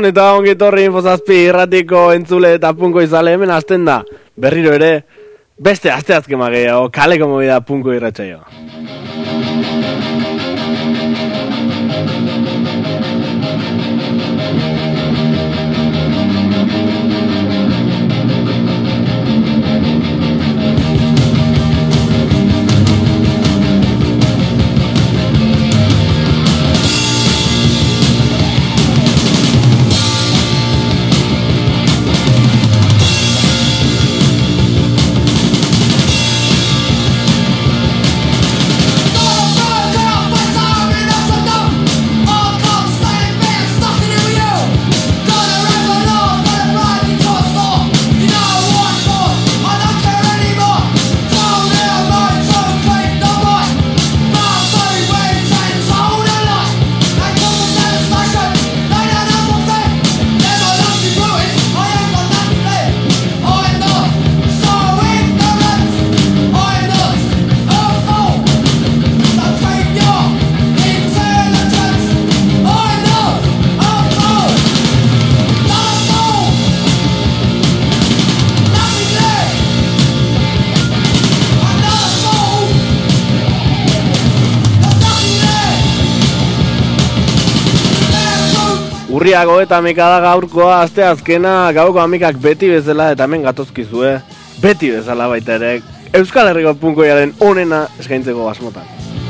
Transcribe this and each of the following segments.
Gabon eta ongi etorri Infozazpi irratiko entzule eta punko izale hemen hasten da. Berriro ere, beste asteazkema gehiago, kaleko movida punko irratsaioa. Urriago eta amika da gaurkoa, asteazkena, gauko amikak beti bezala eta hemen gatozkizue, beti bezala baita ere, Euskal Herriko punkoiaren onena eskaintzeko asmotan.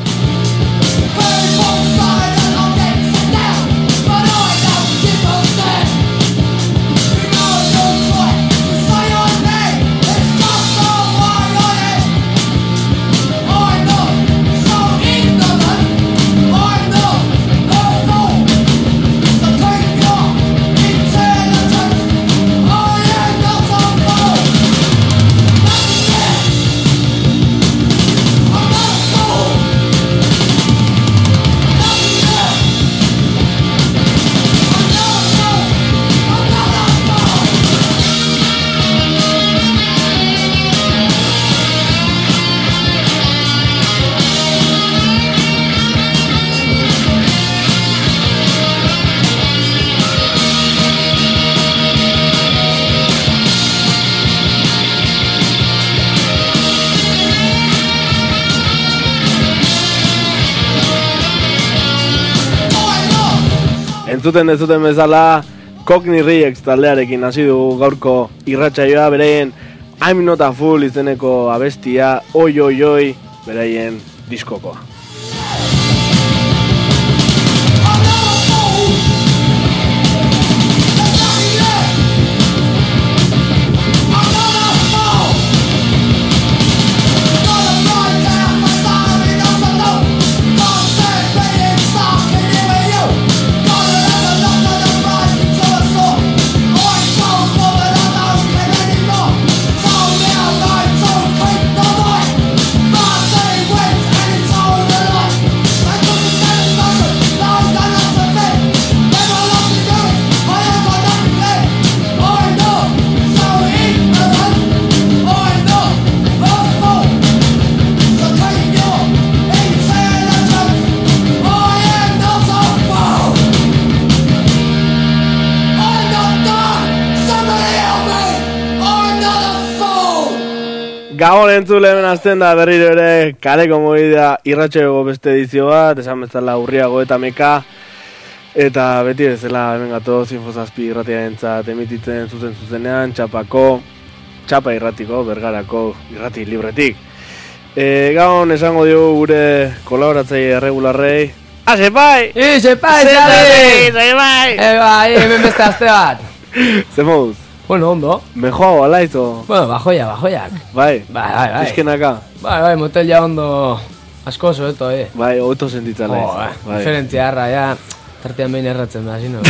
Entzuten dezuten bezala, Cockney Rejects taldearekin hasi dugu gaurko irratsaioa, beraien I'm Not a Fool izeneko abestia, oi oi oi, beraien diskokoa. Gabon entzule hemen hasten da berriro ere kaleko movida irratsaioako beste edizio bat, esan bezala urriago eta amika, eta beti bezala hemen gatoz Infozazpi irratiarentzat emititzen zuzenean, txapa irratiko, bergarako irrati libretik. Gabon esango diogu gure kolaboratzaile erregularrei. Sepai! Sepai, Xabi! Sepai! Hemen beste aste bat. Ze moduz? Bueno, ondo. Mejoago alaizo? Bueno, bajoiak. Bai. Izkenaka? Bai, motel ja ondo asko soeto, Bai, oto sentitzala bai. Diferentzia harra, ja, tartean behin erratzen da, zino.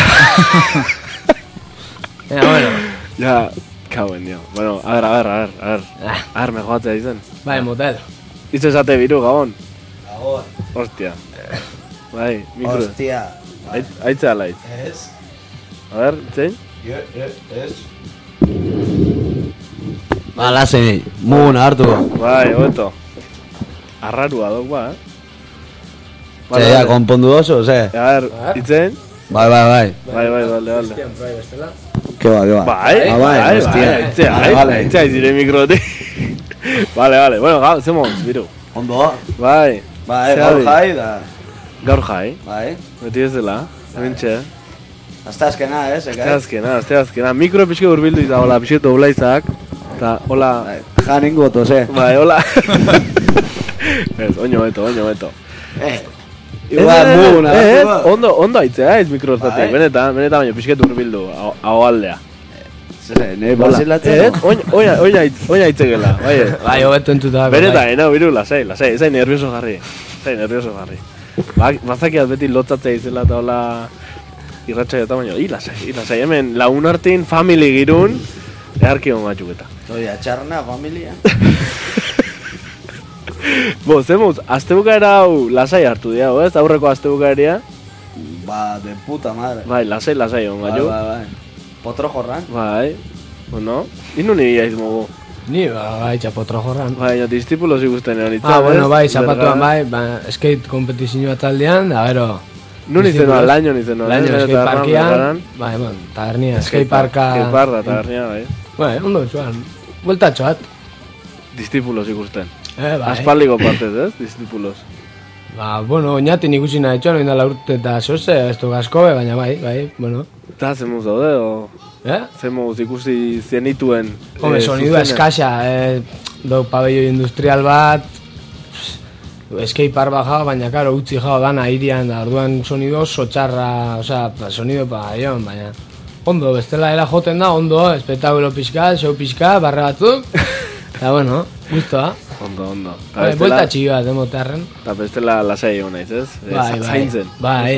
Bueno. Ja, kauen, dio. Bueno, a ver, mejoatzea izen. Bai, motel. Izo esate biru, Gabon? Gabon. Hostia. Bai, mikro. Hostia. Aitzea alaiz. Ez. A ver, zein? Ez. Lasei, muguna hartu. Bai, hobeto. Arrarua dok, ba, Ja, konpondu oso, ze? A ver, itzen? Bai. Bai, dale. Ke ba. Bai, aitzea dire mikrotik. Vale, bueno, zemos, biru. Ondo? Bai, Gaur jai da. gaur jai, Bai. beti ez dela, hementxe. Azta azkena, Azkena, mikro pixke urbildu izan, hola, pixke doblaizak, eta, hola, Janin gotos, bai, hola. Ez, oño beto. Igual, mugun, ondo aitzea, ez mikrozatik, benetan, baina pixket urbildu, hau aldea. Ne basilatzen. Oina aitzegela, bai. Bai, hobeto entuta. Benetan, biru, lasai, ez hain nervioso jarri. Bazakiaz beti lotzatzea izela eta hola irratsaio eta baino, lasai, hemen lagun artin, family girun, eharki hon batxuketa. Oia, txarna, familia. Zemuz, astebukaera hau lasai hartu dira, ez? Aurreko astebukaeria. Ba, de puta madre. Bai, lasai hon batxu. Bai. Potro jorran. Bai, bueno, inu nire jaiz mogu. Ni, bai, txapotro jorran. Bai, distipulos ikusten egon itzan, bueno, bai, zapatuan bai, skate kompetizioa taldean, da, bero. Nun izenoa, laino izenoa. Laino, skate parkian, bai, tabernia, skate parka. Skate parka, tabernia, bai. Bai, ondo txuan, bueltatxoat. Distipulos ikusten. Bai. Aspaldiko partez, ez? Distipulos. Ba, bueno, oinatin ikusi nahi txuan, oindala urte eta zoze, ez du gasko, baina bai, bueno. Eta zemuz daude, o... Zemuz ikusi zenituen... Home, sonidua eskasa, do pabelloi industrial bat, skate park bat jau, baina, karo, utzi jau dana irian, da, orduan sonido oso txarra, sonido pabellon, baina... Ondo, bestela era joten da, ondo, espetakulo pixka, show pixka, barre batzuk, eta, bueno, guztua. Ondo. Buelta txio bat, emotearren. Eta bestela lasai egon naiz, ez? Zaintzen. Bai.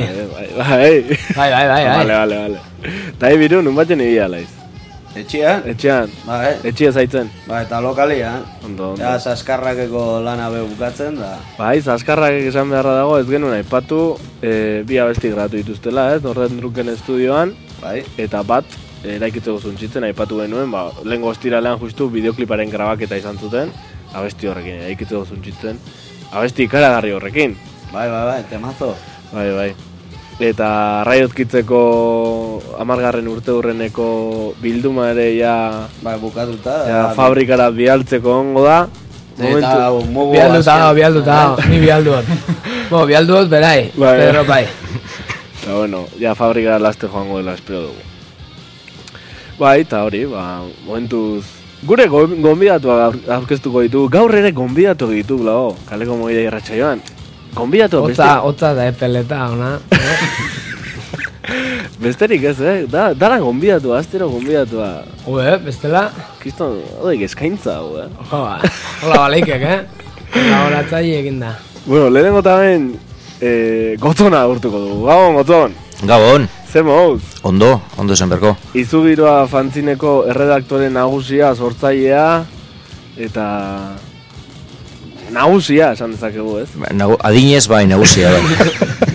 Vale. Eta biru, nun batzen egia laiz. Etxean? Bai. Etxea zaitzen. Bai, eta lokalia. Ondo. Ja, zaskarrakeko lana bukatzen da. Bai, zaskarrakek esan beharra dago, ez genuen aipatu, bi abesti gratu dituztela, ez? Norden Druken estudioan. Bai. Eta bat, eraikitzeko zuntzitzen, aipatu genuen, lehengo ostiralean justu bideokliparen grabaketa izan zuten. Abesti horrekin, eraikitzeko zuntzitzen. Abesti ikaragarri horrekin. Bai, temazo. Bai. Eta Raiotkitzeko 10. urte hurreneko bilduma ere ja... Bai, bukatuta. Ja, fabrikara bialtzeko ongo da. Eta mogu... Bialduta, ni bialduot. Bialduot berai, Pedro bai. Eta bueno, ja fabrikara laste joango dela espero dugu. Bai, eta hori, momentuz... Gure gonbidatuak aurkeztuko ditugu, gaur ere gonbidatu ditugu lago, kaleko mogidea irratsaioan. Gonbidatu beste... Otza da epeleta, ona. Besterik ez, dara gonbidatu, astero gonbidatua. Bestela? Kriston, odeik eskaintza, Hola baleikek, Hola horatzaile egin da. Bueno, lehenengo tamen, Gotzona urtuko dugu, Gabon, Gotzon. Gabon. Zemoz? Ondo esan berko. Izugiroa fantzineko erredaktore nagusia, sortzailea, eta... Nagusia, esan dezakegu, ez? Adinez bai, nagusia bai.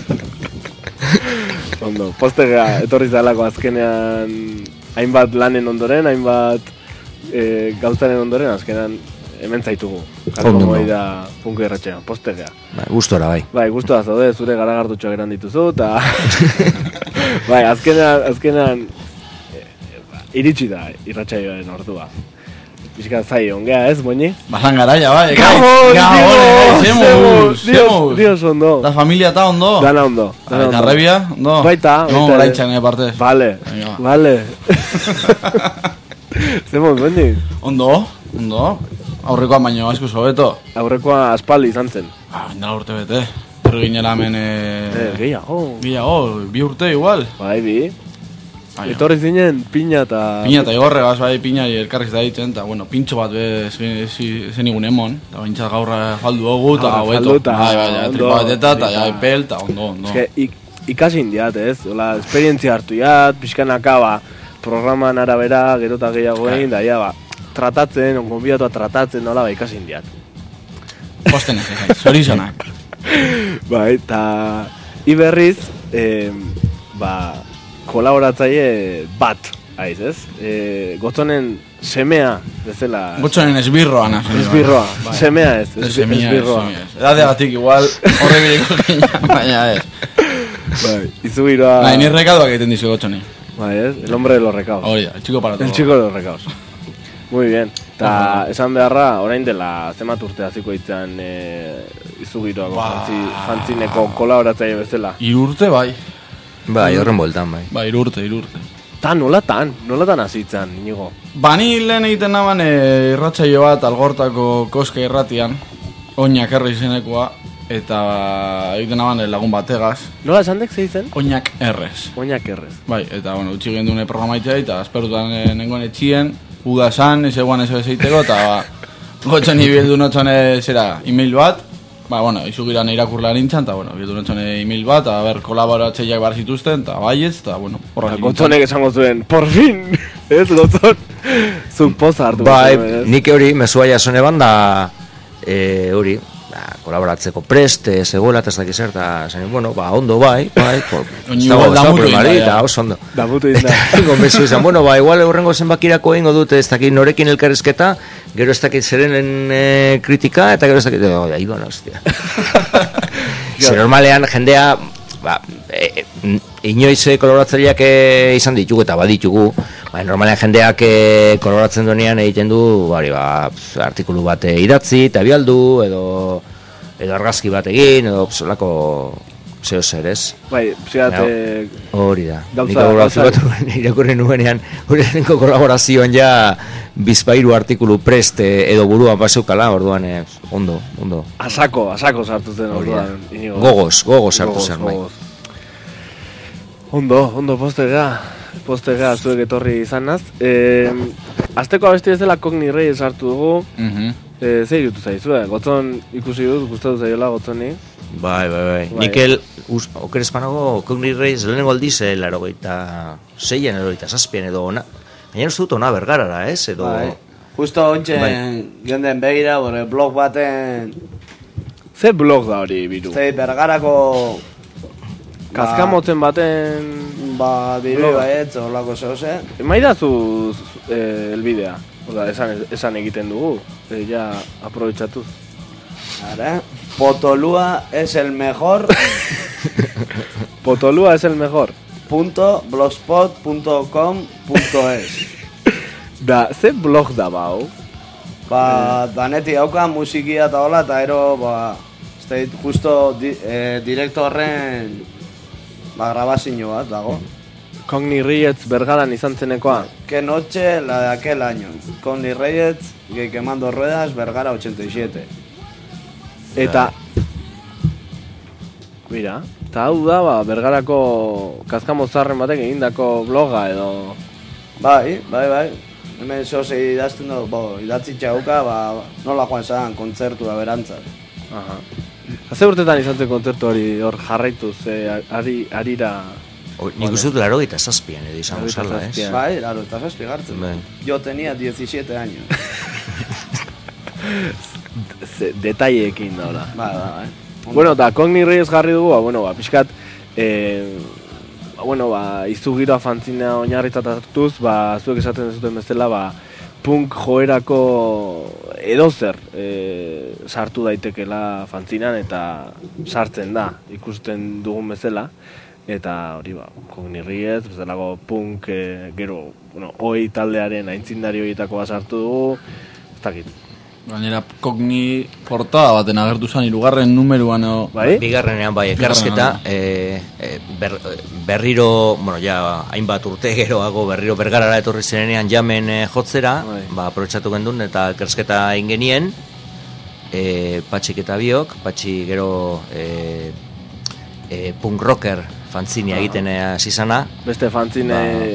Ondo, postega etorri zalako azkenean hainbat lanen ondoren, hainbat gauzaren ondoren, azkenean hemen zaitugu. Karko moida punko irratxean, postegea. Gustora bai. Bai, gustora zaude, zure garagartutxoak eran dituzu, eta... Bai, azkenean iritsi da irratsaioaren ordua. Pixka zai ongea, ez, Boñi? Bazan garaia, bai, Dios ondo. Da familia eta ondo? Dana ondo. Eta rebia, ondo? Baita. No, oraintxan, partez. Vale. Zemuz, Boñi? Ondo. Aurrekoa baino, asko sobeto. Aurrekoa aspaldi izan zen. Indala urte bete. Pero ginela hemen... Gehiago, 2 urte igual. Bai, bi. Etorri zinen pina eta... Pina eta igorregaz, bai, pina elkarriz da ditzen, eta, bueno, pintxo bat zen igun emon, eta baintzat gaurra faldu dugu, eta gaueto. Bai, tripabateta, eta ja, epel, eta ondo. Ikasin diat, ez? Ola, esperientzia hartu diat, pixkanaka, programan arabera, gero eta gehiago egin, da, ja, tratatzen, gonbidatua tratatzen, nola, ikasin diat. Posten ez, zorizonak. Bai, eta iberriz, kolaboratzaile bat, aiz, ez? Gotzonen semea, bezala... Gotzonen esbirroa, esbirroa, semea ez, esbirroa. Edadeagatik igual, horre bileko gina, baina ez. Bai, izugiroa... Nahi, ni rekadoak egiten dizu gotxoni. Bai, ez? El hombre de los recaos. Hori da, el chico para todo. El chico de los recaos. Muy bien. Ta esan beharra, orain dela zemat urte hasiko itzan izugiroako fantzineko kolaboratzaile bezala. 3 urte, bai. Bai, horren boltan, bai. Bai, 3 urte. Nolatan hasitzan, Inigo? Ni lehen egiten naban irratsaio bat algortako koska irratian, oinak erre izenekoa, eta egiten naban lagun bategaz. Nola esan dek zeitzen? Oinak errez. Oinak errez. Bai, eta utzi gendune programaitea, eta asperutan nengoen etxien, uda esan, ez eguan ez ezeiteko, eta gotxon ibildu notxon zera email bat, izugiran irakurla nintzen, eta bildu notxon email bat, eta kolaboratzeiak bar zituzten, eta baietz, eta horrak nintzen. Gotxonek esango zuen, por fin, ez gotxon, zuk poza hartu. Bai, nik hori, mesua jasone banda, hori, kolaboratzeko preste, zegoela, eta ez dakiz zer, eta ondo bai, eta oso ondo. Damutu inda. Gomezu izan, igual horrengo zenbakirako egingo dute, ez dakit norekin elkarrizketa, gero ez dakit zerenen kritika, eta gero ez dakit, hostia. Zer normalean, jendea, inoiz kolaboratzaileak izan ditugu eta baditugu, normalean jendeak kolaboratzen duenean egiten du artikulu bat idatzi eta bialdu edo argazki bat egin edo solako zeo zer, ez? Bai, hori da. Nik kolaborazio bat irakurri nuenean urenko kolaborazioan ja bizpairu artikulu prest edo buruan pasukala, orduan ondo. Asako sartu zen orduan. Gogoz sartu zen, bai. Ondo, postega zuek etorri izanaz. Azteko abesti ez dela Cogni Reyes sartu dugu. Zer irutu zaizu, Gotzon ikusi dut, gustatu zaiola Gotzoni. Bai. Nikel, oker espanago, Cogni Reyes lehenengo aldiz, 86an, 87an edo ona. Baina ez dut ona Bergarara, ez? Bai. Justo ontsen genden behira, blog baten... Zer blog da hori, Biru? Bergarako... Kaskamotzen baten... Bideo baietz, horlako zehose. Maidazu elbidea, esan egiten dugu, ja aprobetxatuz. Potolua es el mejor. Potolua es el mejor. .blogspot.com.es Da, ze blog da bau? Daneti hauka musikia eta hola, eta ero, justo direkto horren grabazio bat dago. Cogni Reyes Bergaran izan zenekoa? Que noche la de aquel año. Cogni Reyes, quemando ruedas, Bergara 87. Eta... Mira, eta hau da, Bergarako kaskamozarren batek egindako bloga edo... Bai. Hemen zoze idazten du, idatzi txauka, nola joan zan, kontzertu da berantzat. Haze urtetan izan zen kontzertu hori hor jarraituz, arira... Nik uste dut 87an edo izan gozala, ez? Bai, 87 gartzen. Yo tenía 17 años. Detalleekin da, hola. Bai. Bueno, eta Cogni Reyes jarri dugu, pixkat, izugiroa fantzina oinarritzat hartuz, zuek esaten zuten bezala, punk joerako edozer sartu daitekela fantzinan eta sartzen da, ikusten dugun bezala. Eta hori Cogni Reyes, bezalako punk, gero, oi taldearen aintzindari horietako sartu dugu, ez dakit. Gainera, Cogni portada baten agertu zen, 3. numeruan edo... Bai? Bigarrenean, ekarrezketa, berriro, hainbat urte geroago, berriro Bergarara etorri zenean jamen jotzera, aprobetxatu gendun, eta ekarrezketa ingenien, Patxik eta biok, Patxi gero punk rocker fantzine egiten zizana. Beste fantzine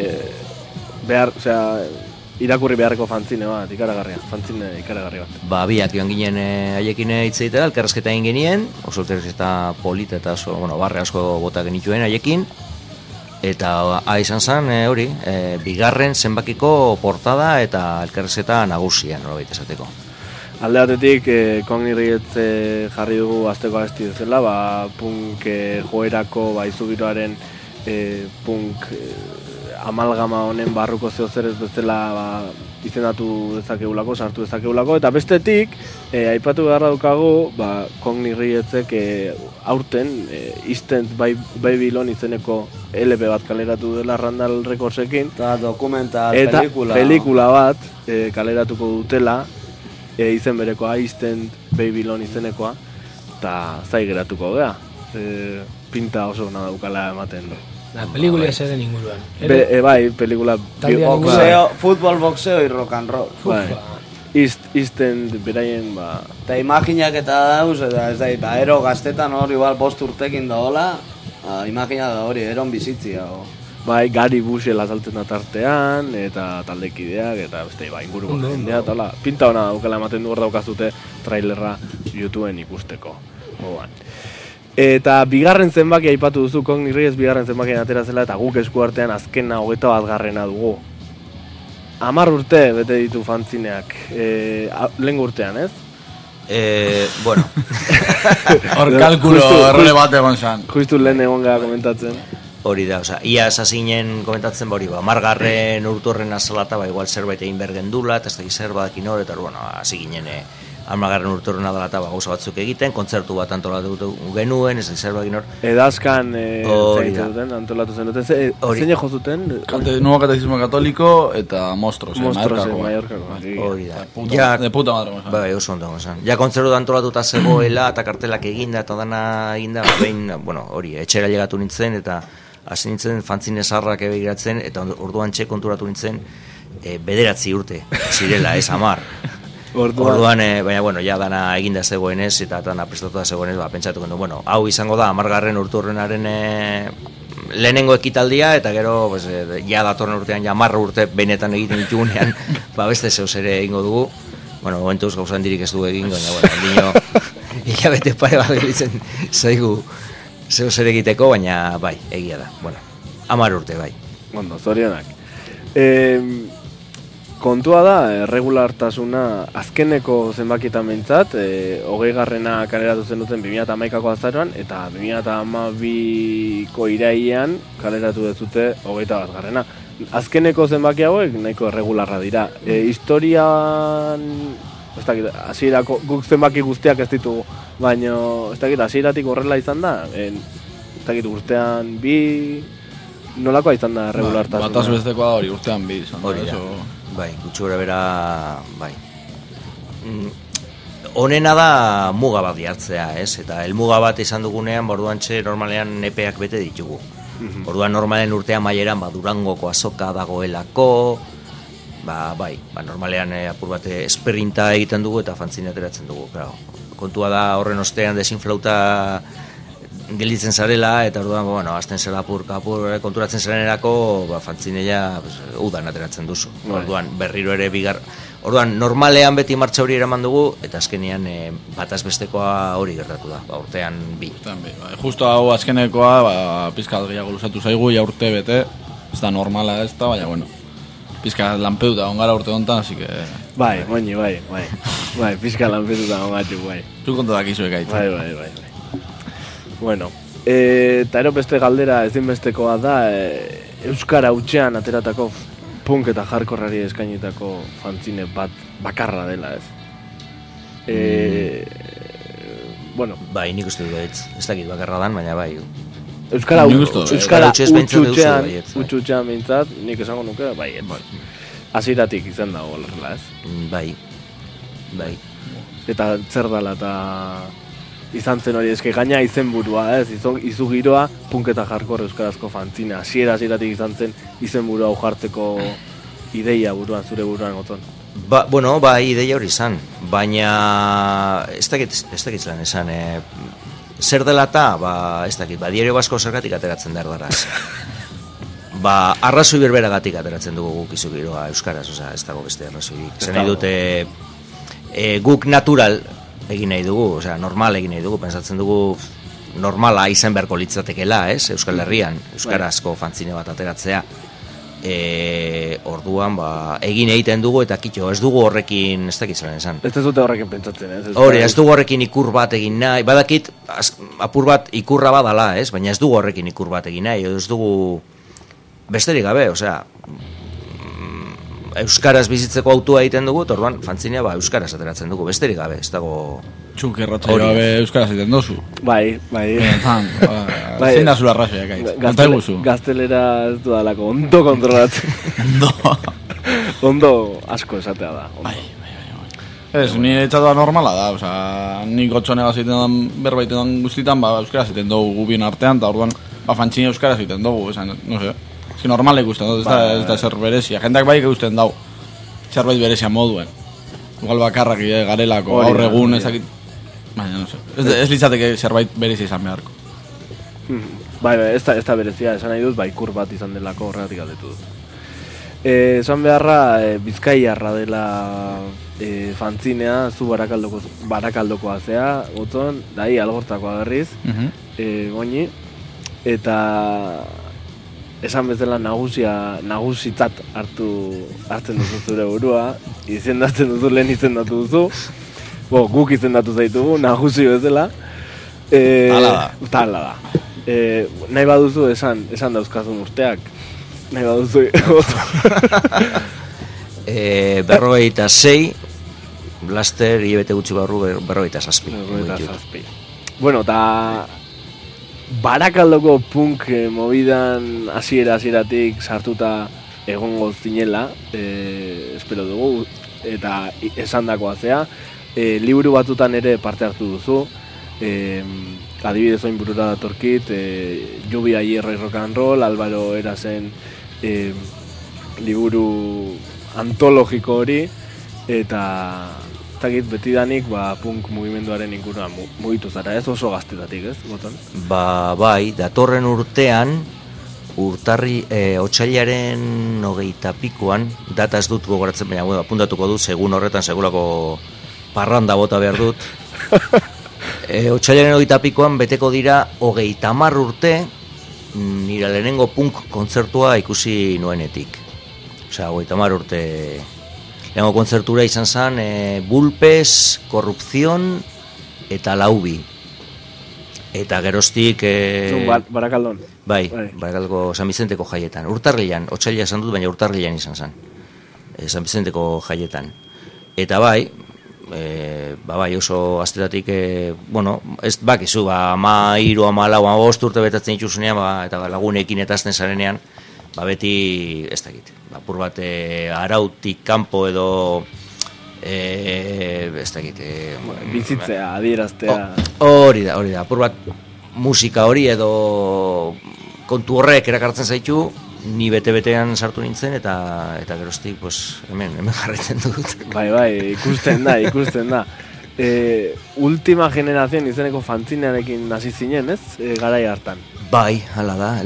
irakurri beharreko fantzine bat, fantzine ikaragarri bat. Biak joan ginen haiekin hitz egitera, elkarrezketa egin genien, oso elkarrezketa polita eta oso, barre asko bota genituen haiekin, eta izan zen, hori, bigarren zenbakiko portada eta elkarrezketa nagusia, norabait esateko. Alde batetik, Cogni Reyes jarri dugu azteko abesti dezela, punk joerako, izugiroaren punk amalgama honen barruko zeozer ez bezala izendatu dezakegulako, sartu dezakegulako, eta bestetik, aipatu beharra daukagu, Kogni Rietzek aurten Instant Babylon izeneko LP bat kaleratu dela Randall Recordsekin. Eta dokumental, eta pelikula bat kaleratuko dutela, izen berekoa, Instant Babylon izenekoa, eta zai geratuko gea. Pinta oso ona daukala ematen du. La pelikula zeren inguruan. Bai, pelikula... Futbol, boxeo y rock and roll. Izten beraien, Eta imaginak eta dauz, ez da, ero gaztetan hori igual 5 urtekin da hola, imagina da hori, eron bizitzia. Bai, Gary Bushel azaltzen da tartean, eta taldekideak, eta beste, inguruko jendea, eta hola, pinta hona daukala ematen du hor daukazute trailerra YouTubeen ikusteko. Eta bigarren zenbaki aipatu duzu, Kogni Rietzek bigarren zenbakien atera zela, eta guk esku artean azkena 21. dugu. 10 urte bete ditu fantzineak, lehen urtean, ez? Bueno. Hor kalkulo errole bat egon zan. Justu lehen egon gara komentatzen. Hori da, oza, ia esazinen komentatzen hori, 10. urtorren azalata, igual zerbait egin bergendula, eta ez da zerbait inor, eta bueno, hasi ginen 10. urtorren adalata gauza batzuk egiten, kontzertu bat antolatu genuen, ez da zerbait inor. Edazkan antolatu zen duten, zein jo zuten? Nuevo Catecismo Católico eta Monstruos, Mallorcako. Hori da. De puta madre. Bai, oso ondo gozan. Ja kontzertu antolatuta zegoela, eta kartelak eginda, eta dana eginda, behin, bueno, hori, etxera llegatu nintzen, eta hasi nintzen fantzine zarrak ebegiratzen, eta orduan konturatu nintzen, 9 urte, zirela, ez 10. Orduan, baina, bueno, ja dana eginda zegoenez, eta dana prestatuta zegoenez, pentsatuko du, bueno, hau izango da 10. urturrenaren lehenengo ekitaldia, eta gero, pues, ja datorren urtean, ja 10 urte benetan egiten ditugunean, beste zeus ere egingo dugu. Bueno, momentuz gauzan dirik ez du egin, baina, bueno, dino, hilabete pare bat gelitzen zaigu zeus ere egiteko, baina, bai, egia da, bueno, 10 urte, bai. Bueno, zorionak. Kontua da, regulartasuna azkeneko zenbakietan behintzat, 20. kaleratu zen duten 2011ko azaroan, eta 2012ko irailean kaleratu dezute 21. Azkeneko zenbaki hauek nahiko erregularra dira. Historian, ez dakit, hasierako guk zenbaki guztiak ez ditugu, baina ez dakit, hasieratik horrela izan da, ez dakit, urtean 2, nolakoa izan da regulartasuna? Bataz bestekoa da hori, urtean 2 izan da. Hori da. Bai, gutxura bera, bai. Honena da muga bat jartzea, ez? Eta helmuga bat izan dugunean, orduantxe normalean epeak bete ditugu. Orduan normalen urtean maieran, Durangoko azoka dagoelako, bai, normalean apur bat esperinta egiten dugu eta fantzine ateratzen dugu, claro. Kontua da horren ostean desinflauta gelditzen zarela, eta orduan, bueno, azten zela apur konturatzen zarenerako, fantzineia udan ateratzen duzu. Orduan, berriro ere orduan, normalean beti martxa hori eraman dugu, eta azkenean bataz bestekoa hori gertatu da, urtean 2. Justo hau azkenekoa, pizkat gehiago luzatu zaigu, ja urte bete, ez da normala ez da, baina, bueno, pizkat lanpeduta ongara urte hontan, así que... Bai, pizkat lanpeduta ongatxuk, bai. Zu kontu dakizu ekaitz. Bai. Bueno, eta ero beste galdera ezinbestekoa da, Euskara hutsean ateratako punk eta hardcorrari eskainitako fantzine bat bakarra dela, ez? Bueno, bai, nik uste dut ez dakit bakarra dan, baina bai. Euskara hutsean behintzat, nik esango nuke, bai, hasieratik izan dago horrela, ez? Bai. Eta zer dala eta... izan zen hori, eske gaina izenburua, ez? Izu giroa, punk eta hardcore euskarazko fantzina. Hasieratik izan zen izenburua hau jartzeko ideia buruan, zure buruan gotzon. Bueno, ideia hori izan, baina ez dakit zelan esan, zer dela eta, ez dakit, Diario Basko zergatik ateratzen da erdaraz. Arrazoi berberagatik ateratzen dugu guk izu giroa euskaraz, ez dago beste arrazoirik. Zer nahi dute, guk natural egin nahi dugu, normal egin nahi dugu, pensatzen dugu normala izan beharko litzatekela, ez? Euskal Herrian, euskarazko fantzine bat ateratzea. Orduan, egin egiten dugu eta kitxo, ez dugu horrekin, ez dakit zelan esan. Ez dute horrekin pentsatzen, ez? Hori, ez dugu horrekin ikur bat egin nahi, badakit, apur bat ikurra badala, ez? Baina ez dugu horrekin ikur bat egin nahi, ez dugu besterik gabe, osea, euskaraz bizitzeko autua egiten dugu, orduan fanzinea euskaraz ateratzen dugu, besterik gabe, ez dago... Txuk erratza gabe euskaraz egiten dozu. Bai. Zein da zula arrazoiak aiz. Gaztelera ez dudalako, ondo kontrolatzen. Ondo asko esatea da. Bai. Ez, nire etxatua normala da, oza, nik otxonega zeiten dan, berbaiten dan guztitan, euskaraz egiten dugu gubien artean, eta orduan, fantzine euskaraz egiten dugu, no sé. Ez que normal ikusten dut, ez da zer berezia. Jendeak bai ikusten dau, zerbait berezia moduen. Igual bakarrak garelako, gaur egun, ezakit... Baina, no sé. Ez litzateke zerbait berezia izan beharko. Bai, ez da berezia, esan nahi dut, ikur bat izan delako horregatik aldetu dut. Esan beharra, Bizkaiarra dela fantzinea, zu barakaldokoa zea, gotzon, dahi algortakoa berriz, goini, eta esan bezala nagusitzat hartzen duzu zure burua, izendatzen duzu, lehen izendatu duzu, guk izendatu zaitugu, nagusi bezala. Tala da. Nahi baduzu esan dauzkazun urteak, nahi baduzu. 46, Blaster, hilabete gutxi barru 47. Bueno, eta Barakaldoko punk movidan hasieratik sartuta egongo zinela, espero dugu, eta esandakoa zea, liburu batzutan ere parte hartu duzu, adibidez oin burura datorkit, Lluvia Hierro y Rock and Roll, Álvaro Erasen liburu antologiko hori, eta betidanik punk mugimenduaren inguruan mugitu zara, ez oso gaztetatik, ez? Gotan? Bai, datorren urtean, otsailaren 20 data ez dut gogoratzen, baina apuntatuko dut, segun horretan segulako parranda bota behar dut. Otsailaren 20 beteko dira 30 urte nire lehenengo punk kontzertua ikusi nuenetik. Osea, 30 urte... Lehenko kontzertura izan zen Bulpes, Korrupzion eta Laubi. Eta geroztik... Barakaldon. Bai, Barakaldoko San Vicenteko jaietan. Urtarrilan, otsaila esan dut, baina urtarrilan izan zen. San Vicenteko jaietan. Eta bai oso gaztetatik, ez bakizu, 13, 14, 15 urte betatzen dituzunean, eta lagunekin eta azten zarenean, beti, ez dakit, apur bat arautik kanpo edo ez dakit bizitzea, adieraztea hori da, apur bat musika hori edo kontu horrek erakartzen zaitu, ni bete-betean sartu nintzen eta geroztik hemen jarraitzen dut. Bai, ikusten da. Última generación izeneko fantzinearekin hasi zinen, ez? Garai hartan. Bai, hala da,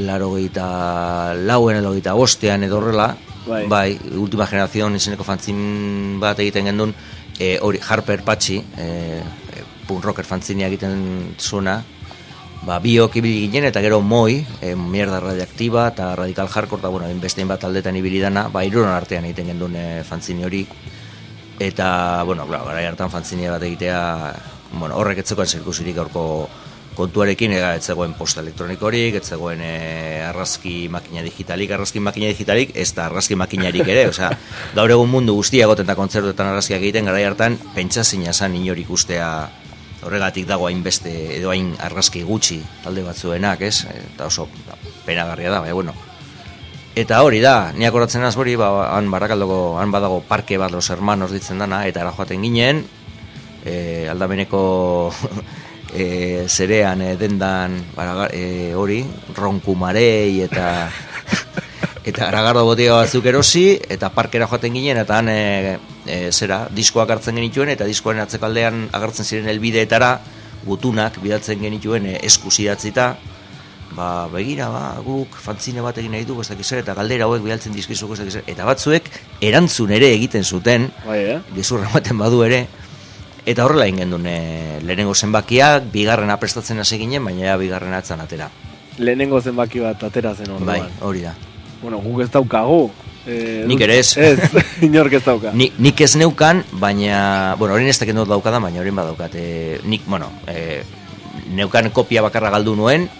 84an edo horrela. Bai, Última generación izeneko fantzin bat egiten gendun, hori Harper Patxi, punk rocker fantzina egiten zuena, biok ibili ginen eta gero Moi, Mierda Radioaktiba eta Radical Hardcore, eta bestein bat aldetan ibili dana, hiruron artean egiten gendun fantzini hori. Eta, garai hartan fantzine bat egitea, horrek etzekoen zirkusirik gaurko kontuarekin, etzegoen posta elektronikorik, etzegoen argazki makina digitalik, ez da argazki makinarik ere, osea, gaur egun mundu guztia egoten eta kontzertuetan argazkiak egiten, garai hartan pentsazina zan inor ikustea, horregatik dago hainbeste edo hain argazki gutxi talde batzuenak, ez? Eta oso penagarria da, baina, Eta hori da, niak horatzen azbori, han Barakaldoko, han badago parke bat Los Hermanos ditzen dana, eta ara joaten ginen, aldameneko zerean dendan hori, ronkumarei eta aragardo botia batzuk erosi, eta parkera joaten ginen, eta han diskoak hartzen genituen, eta diskoaren atzekaldean agertzen ziren helbideetara, gutunak bidaltzen genituen eskuz idatzita, begira, guk fantzine bat egin nahi du, eta galdera hauek bidaltzen dizkizuko, eta batzuek erantzun ere egiten zuten, gezurra ematen badu ere, eta horrela egin duen lehenengo zenbakiak, bigarrena prestatzen hasi ginen, baina bigarrena atzan atera. Lehenengo zenbaki bat atera zen orduan. Bai, hori da. Guk ez daukagu. Nik ere ez. Inork ez dauka. Nik ez neukan, baina, horien ez dakit dut daukadan, baina horien badaukat. Nik, neukan kopia bakarra galdu nuen,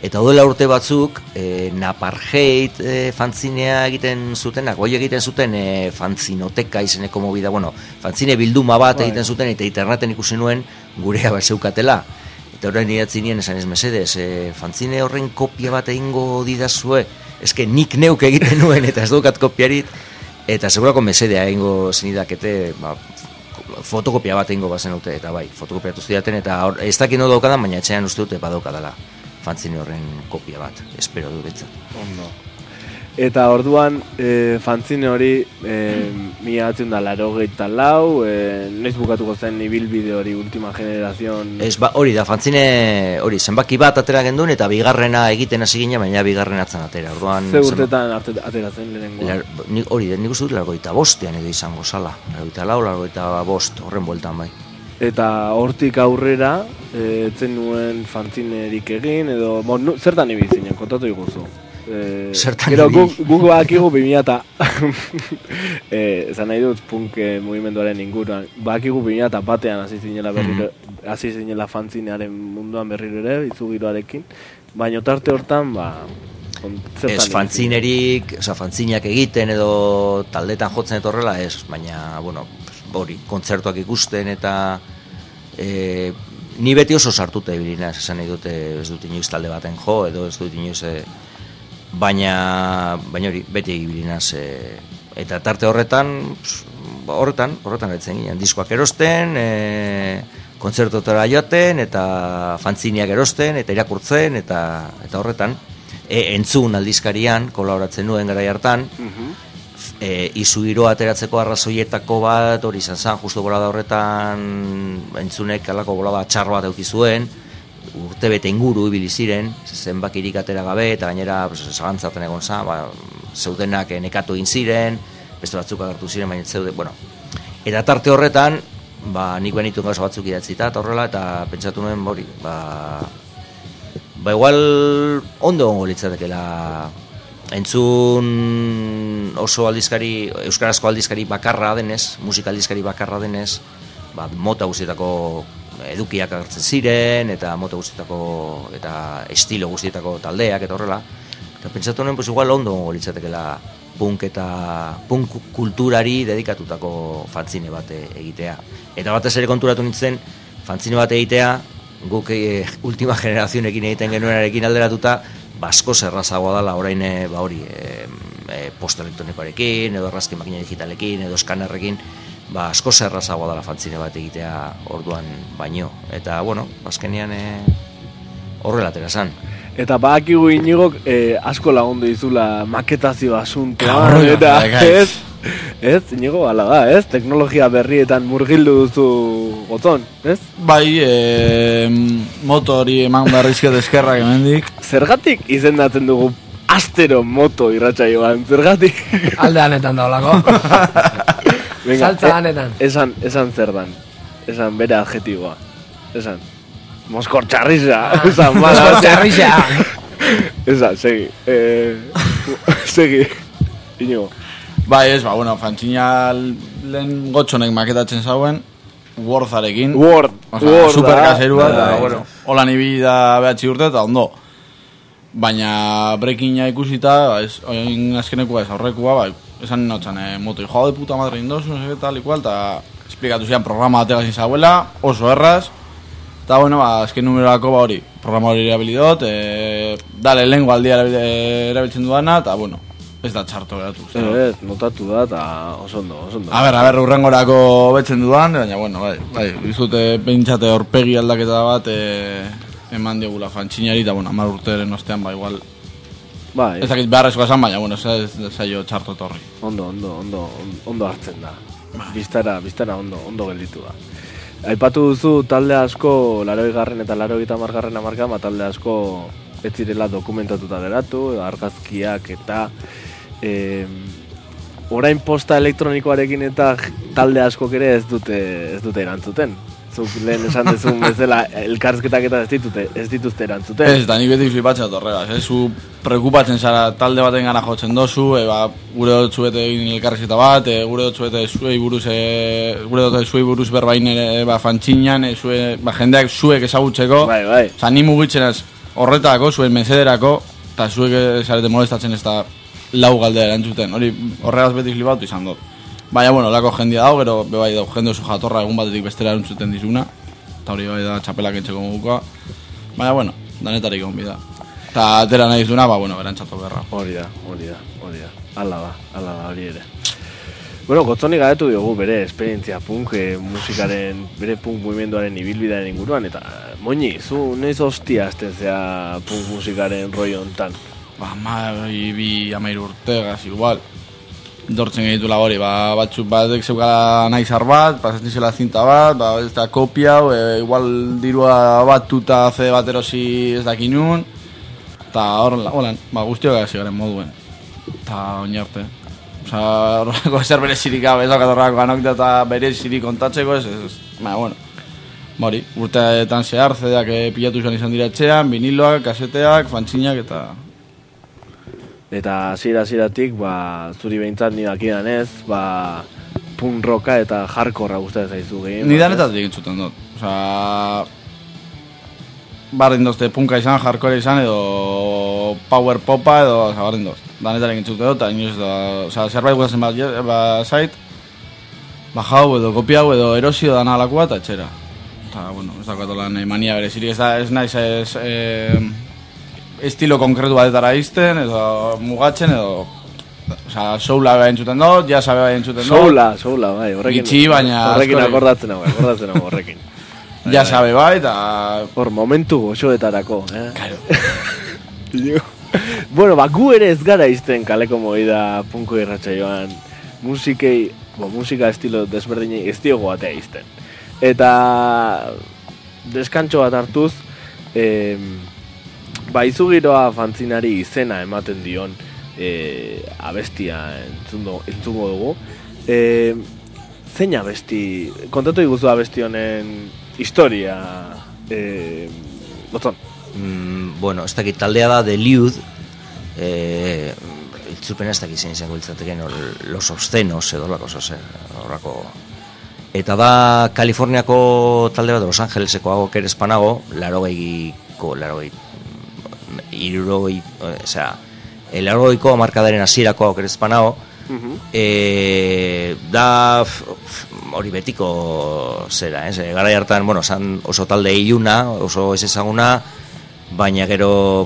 Eta duela urte batzuk, Napargeit fantzinea egiten zutenak, goi egiten zuten fantzinoteka izeneko mobida, bueno, fantzine bilduma bat egiten zuten, eta interneten ikusi nuen gurea bat zeukatela. Eta horrein idatzi nien esan ez mesedez, fantzine horren kopia bat egingo didazue, eske nik neuk egiten nuen eta ez dukat kopiarit, eta segurako mesedea egingo zinidakete, fotokopia bat egingo bazen dute, eta bai, fotokopiatu zidaten, eta ez dakit no daukadan, baina etxean uste dute badaukadala fantzine horren kopia bat, espero du betzat. Ondo. Eta orduan, fantzine hori, 1984, noiz bukatuko zen ibilbide hori Ultima Generazion? Ez, hori da, fantzine, hori, zenbaki bat atera gendun, eta bigarrena egiten hasi ginen, baina bigarren atzan atera. Orduan, ze urtetan ateratzen lehenengoa? Hori, nik uste dut 85ean edo izango zala. 84, 85, horren bueltan bai. Eta hortik aurrera, etzen nuen fantzinerik egin, edo, zertan ibizinen, kontatu iguzu? Zertan guk bakigu 2000 esan nahi dut punk mugimenduaren inguruan, bakigu 2000 batean hasi zinela fantzinearen munduan berriro ere, izugiroarekin, baina tarte hortan, ez fantzinerik, fantzineak egiten edo taldetan jotzen etorrela, ez, baina, bueno, hori, kontzertuak ikusten eta ni beti oso sartuta ibilina, esan nahi dute ez dut inoiz talde baten jo, edo ez dut inoiz baina hori, beti ibilinaz eta tarte horretan etzen ginen, diskoak erosten, kontzertotara joaten, eta fantzineak erosten, eta irakurtzen, eta horretan, entzun aldizkarian, kolaboratzen nuen garai hartan, izugiroa ateratzeko arrazoietako bat, hori izan zen, justu bolada horretan, entzunek alako bolada txar bat eukizuen, urte bete inguru ibili ziren, zenbakirik atera gabe, eta gainera zagantzaten egon zen, zeudenak nekatu egin ziren, beste batzuk agertu ziren, baina zeude, bueno. Eta tarte horretan, nik benituen gauza batzuk idatzita, eta horrela, eta pentsatu nuen, hori, igual ondo gongo litzatekela entzun oso aldizkari, euskarazko aldizkari bakarra denez, musika aldizkari bakarra denez, mota guztietako edukiak agertzen ziren, eta mota guztietako, eta estilo guztietako taldeak, eta horrela. Eta pentsatu nuen, igual ondo litzatekela punk kulturari dedikatutako fantzine bat egitea. Eta batez ere konturatu nintzen, fantzine bat egitea, guk Ultima Generazionekin egiten genuenarekin alderatuta, asko zerrazagoa dela orain post elektronikoarekin, edo arrazki makina digitalekin, edo eskanerrekin, asko zerrazagoa dela fantzine bat egitea orduan baino. Eta, bueno, azkenean horrela atera zan. Eta badakigu Inigok asko lagundu dizula maketazio asuntoa, eta ez, Inigo, ala da, ez? Teknologia berrietan murgildu duzu gotzon, ez? Bai, motori eman berrizket eskerrak hemendik. Zergatik izendatzen dugu astero moto irratsaioan, zergatik? Alde hanetan daulako. Saltza hanetan. Esan zer dan, esan bere adjetiboa, esan. Moskortxarriza, esan mala. Moskortxarriza. Esan, segi. Segi, Inigo. Bai, ez, bueno, fantzina lehen gotxonek maketatzen zauen, Wordzarekin. Word, super kaserua, eta, bueno, holan ibida behatzi urte, eta ondo. Baina breakinga ikusita, oin azkenekua ez aurrekua, esan notzan, moto, hijo de puta madre indosu, tal y cual, eta esplikatu zian programa bategaz izabuela, oso erraz, eta, bueno, azken numerako hori, programa hori erabilidot, dale lengua aldia erabiltzen duana, eta, bueno, ez da txarto geratu. Ez, notatu da, eta oso ondo. A ber, urrengorako betzen dudan, baina, bueno, bai, bizute pentsate horpegi aldaketa bat eman diogula fantxinari, eta, bueno, 10 urteren ostean, igual, ez dakit beharrezkoa esan, baina, bueno, ez zailo txarto torri. Ondo hartzen da. Biztara ondo gelditu da. Aipatu duzu talde asko, 80garren eta 80garren hamarkadan, talde asko ez zirela dokumentatuta geratu, argazkiak eta orain posta elektronikoarekin eta talde askok ere ez dute erantzuten. Zuk lehen esan dezun bezala elkarrizketak eta ez dituzte erantzuten. Ez, da nik beti flipatzen horregaz, zu preokupatzen zara talde baten gana jotzen dozu, gure dutzuete egin elkarrizketa bat, gure dutzuete zuei buruz berbain ere fantxinan, jendeak zuek ezagutzeko. Bai. Ni mugitzen ez, horretako, zuen mesederako, eta zuek zarete molestatzen ez da lau galdera erantzuten, horregaz beti flipatu izan dut. Baina, bueno, lako jendia dago, gero bebai dago jende oso jatorra egun batetik bestera erantzuten dizuna, eta hori bai da txapelak entxeko mogukoa. Baina, bueno, danetarik egon bida. Eta atera nahi duzuna, bueno, erantzatu berra. Hori da. Ala da, hori ere. Bueno, Gotzoni gadetu diogu bere esperientzia punk musikaren, bere punk mugimenduaren ibilbidearen inguruan, eta moini, zu noiz hostia azten zea punk musikaren roi hontan? Bi amairu urtegaz, igual. Dortzen genitula hori, batzuk batek zeukala naizar bat, pasatzen zela zinta bat, ez da kopia, igual dirua batuta CD bat erosi ez dakinun, eta holan, guztiok hasi garen moduen, eta oinarte. Horreko ezer berezirik gabe, ez dakat horreko anokdata berezirik kontatzeko, bueno, hori, urteetan zehar, CD-ak pilatu izan dira etxean, viniloak, kaseteak, fantziniak, Eta hasieratik, zuri behintzat ni dakidan ez, punk rocka eta hardcorea gustatzen zaizu gehien. Ni danetatik entzuten dut. Bardin dozte punka izan, hardcore izan, edo power popa, edo bardin doz. Danetatik entzuten dut, eta inoiz da, zerbait gustatzen zait, jau edo kopiau edo erosio da nahalakoa eta etxera. Eta, bueno, ez dakatolan mania berezirik, ez naiz estilo konkretu batetara izten, edo mugatzen, edo soula bai entzuten dut, jazza bai entzuten dut. Soula, bai, horrekin. Gitxi, baina... Horrekin akordatzen nago, horrekin. Jazza bai, eta... Hor, momentu goxoetarako, Claro. Bueno, gu ere ez gara izten kaleko movida punko irratsaioan musika estilo desberdinei ez diogo batea izten. Eta deskantxo bat hartuz, izugiroa fantzinari izena ematen dion abestia entzungo dugu. Zein abesti, kontatu iguzu abesti honen historia, Gotzon? Bueno, ez dakit taldea da The Liud, itzulpena ez dakit zein izango iltzateken Los Obscenos edo horrako. Eta da Kaliforniako talde bat, Los Angeleseko hago kerezpanago, Larogeiko markadaren hasierako aukerezpanago, da hori betiko zera, garai hartan, bueno, zan oso talde iluna, oso ez ezaguna, baina gero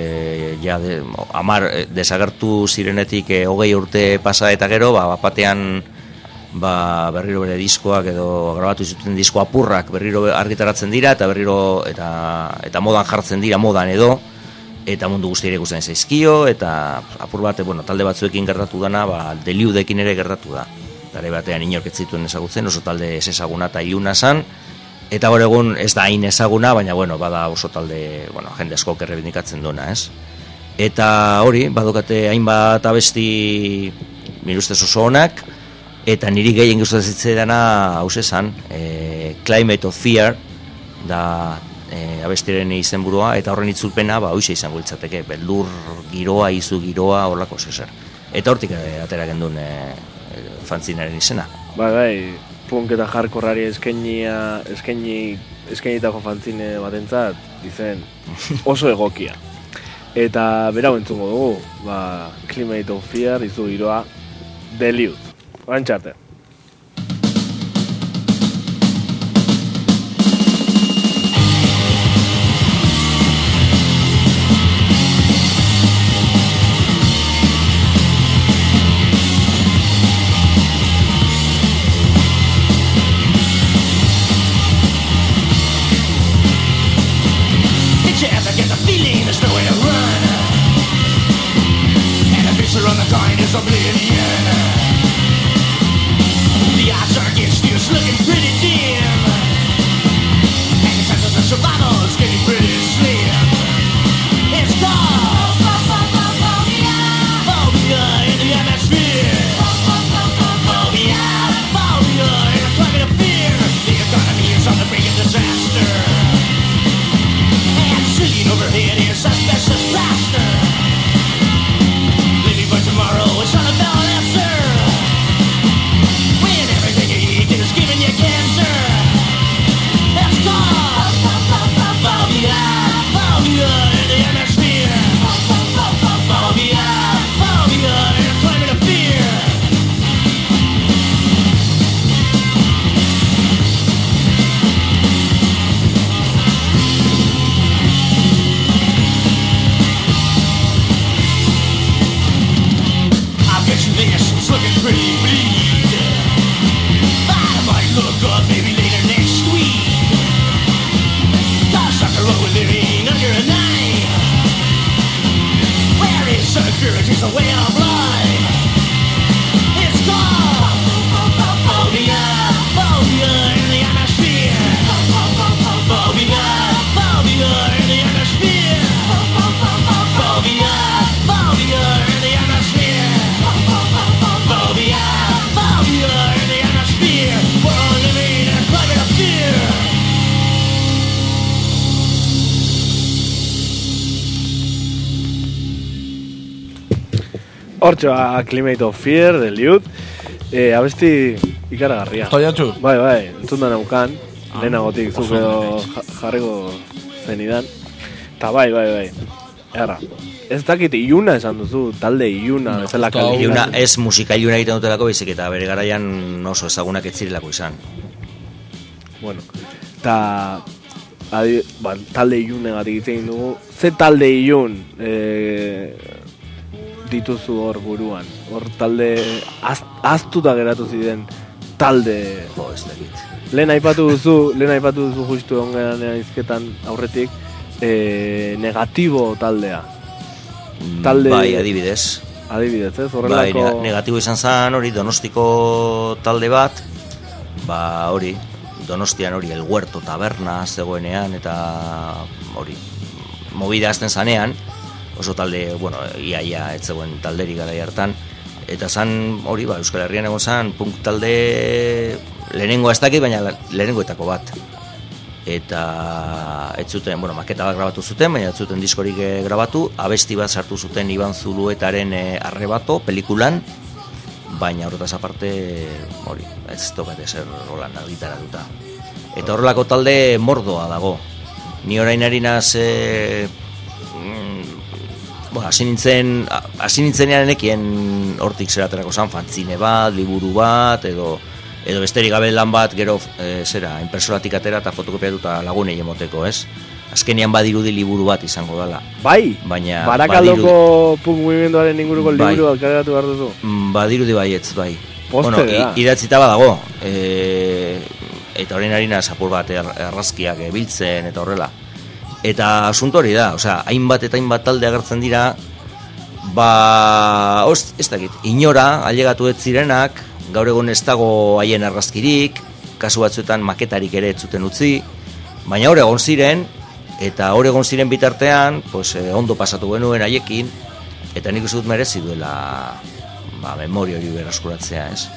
desagertu zirenetik 20 urte pasa eta gero, batean berriro bere diskoak edo grabatu zuten disko apurrak berriro argitaratzen dira eta berriro eta modan jartzen dira modan edo, eta mundu guztiare gustatzen zaizkio, eta apur bat, talde batzuekin gertatu dana, The Liudekin ere gertatu da. Gare batean inork ez zituen ezagutzen, oso talde ez ezaguna eta iluna zan, eta gaur egun ez da hain ezaguna, baina bada oso talde, jende askok errebindikatzen duena, ez? Eta hori, badokate hainbat abesti nire ustez oso onak, eta niri gehien gustatzen zitzaidana hause zan, Climate of Fear, da abestiren izenburua, eta horren itzulpena hoxe izango litzateke, beldur giroa, izu giroa, horlako zeser. Eta hortik atera gendun fantzinaren izena. Bai, punk eta hardcorari eskainitako fantzine batentzat, izen oso egokia. Eta berau entzungo dugu, Climate of Fear, izu giroa, The Liud. Oantxarte. Overhead is asbestos plaster. Living for tomorrow, it's all about Hortxe, Climate of Fear, del Youth. Abesti ikaragarria. Toiatxu? Bai, entzun da naukan. Lehenagotik zuk edo jarriko zenidan. Eta bai. Erra. Ez dakit iluna esan duzu, talde iluna. Iluna ez musika iluna egiten dutelako baizik eta bere garaian oso ezagunak ez zirelako izan. Bueno, eta talde ilunegatik egiten dugu. Ze talde ilun dituzu hor buruan? Hor talde aztuta geratu ziren talde... Ez dakit. Lehen aipatu duzu justu ongeran izketan aurretik negatibo taldea. Bai, adibidez. Adibidez, ez? Horrelako... Bai, negatibo izan zen hori Donostiko talde bat, hori, Donostian hori El Huerto taberna zegoenean eta hori, movida azten zanean, oso talde, bueno, iaia ez zegoen talderi garai hartan, eta zan hori, Euskal Herrian egon zan punk talde lehenengo ez dakit, baina lehenengoetako bat. Eta ez zuten, maketa bat grabatu zuten, baina ez zuten diskorik grabatu, abesti bat sartu zuten Iban Zuluetaren Arrebato pelikulan, baina horretaz aparte, hori, ez tokat ezer holan gitaratuta. Eta horrelako talde mordoa dago. Ni orain harinaz, hasi nintzenean nekien hortik zeraterako zan, fantzine bat, liburu bat, edo besterik gabe lan bat, gero, inpresoratik atera eta fotokopiatuta lagunei emoteko, ez? Azkenean badirudi liburu bat izango dela. Bai? Baina Barakaldoko punk mugimenduaren inguruko liburu bat kargatu behar duzu? Badirudi baietz, bai. Poste da. Idatzita badago. Eta horrein harina zapur bat arrazkiak biltzen eta horrela. Eta asunto hori da, hainbat eta hainbat talde agertzen dira, ez dakit, inora, ailegatu ez zirenak, gaur egun ez dago haien argazkirik, kasu batzuetan maketarik ere ez zuten utzi, baina hor egon ziren, eta hor egon ziren bitartean, ondo pasatu genuen haiekin, eta nik uste dut merezi duela memoria hori beraskuratzea, ez?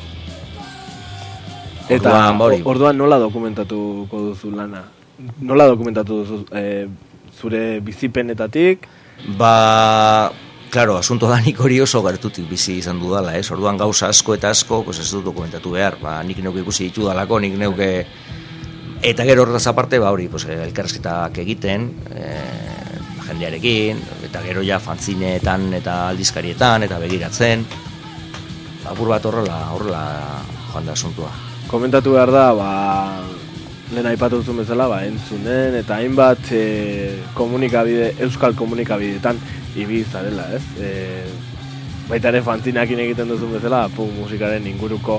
Eta orduan nola dokumentatuko duzu lana? Nola dokumentatu duzu zure bizipenetatik? Claro, asunto da nik hori oso gertutik bizi izan dudala, ez? Orduan gauza asko eta asko, ez dut dokumentatu behar, nik neuke ikusi ditu dalako, nik neuke... Eta gero horretaz aparte, hori, elkarrezketak egiten, jendearekin, eta gero ja fantzineetan eta aldizkarietan, eta begiratzen, apur bat horrela joan da asuntua. Komentatu behar da, lehen aipatu duzun bezala, entzunen, eta hainbat euskal komunikabideetan ibi zarela, ez? Baita ere fantzineakin egiten duzun bezala, punk musikaren inguruko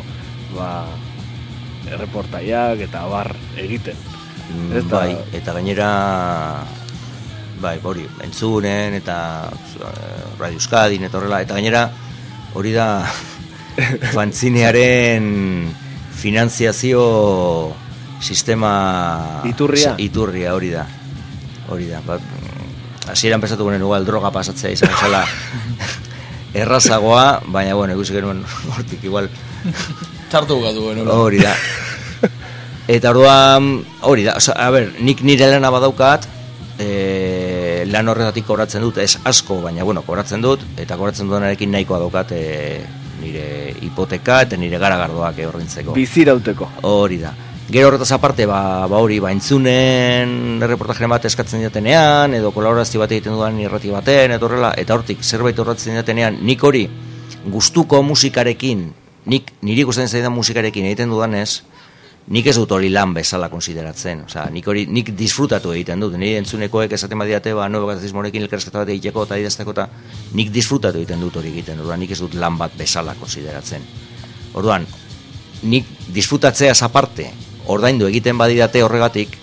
erreportaiak eta bar egiten. Bai, eta gainera hori, entzunen eta Radio Euskadin eta horrela, eta gainera hori da fantzinearen finanziazio sistema iturria hori da. Hasieran pensatu genen igual droga pasatzea izan zela errazagoa, baina ikusi genuen hortik igual txartu gatu genuen. Hori da. Eta orduan hori da, nik nire lana badaukat, lan horretatik kobratzen dut, ez asko, baina kobratzen dut, eta kobratzen duenarekin nahikoa daukat nire hipoteka eta nire garagardoak horrintzeko. Bizirauteko. Hori da. Gero horretaz aparte, hori, entzunen erreportajeren bat eskatzen diatenean, edo kolaborazio bat egiten dudan irrati baten, eta horrela, eta hortik zerbait horretzen diatenean, nik hori gustuko musikarekin, niri gustatzen zaidan musikarekin egiten dudanez, nik ez dut hori lan bezala konsideratzen. Nik disfrutatu egiten dut, niri entzunekoek esaten badiate, nuevo gazismorekin elkarrezketa bat egiteko eta idazteko, eta nik disfrutatu egiten dut hori egiten dut, nik ez dut lan bat bezala konsideratzen. Orduan, nik disfrutatzeaz aparte, ordaindu egiten badidate horregatik,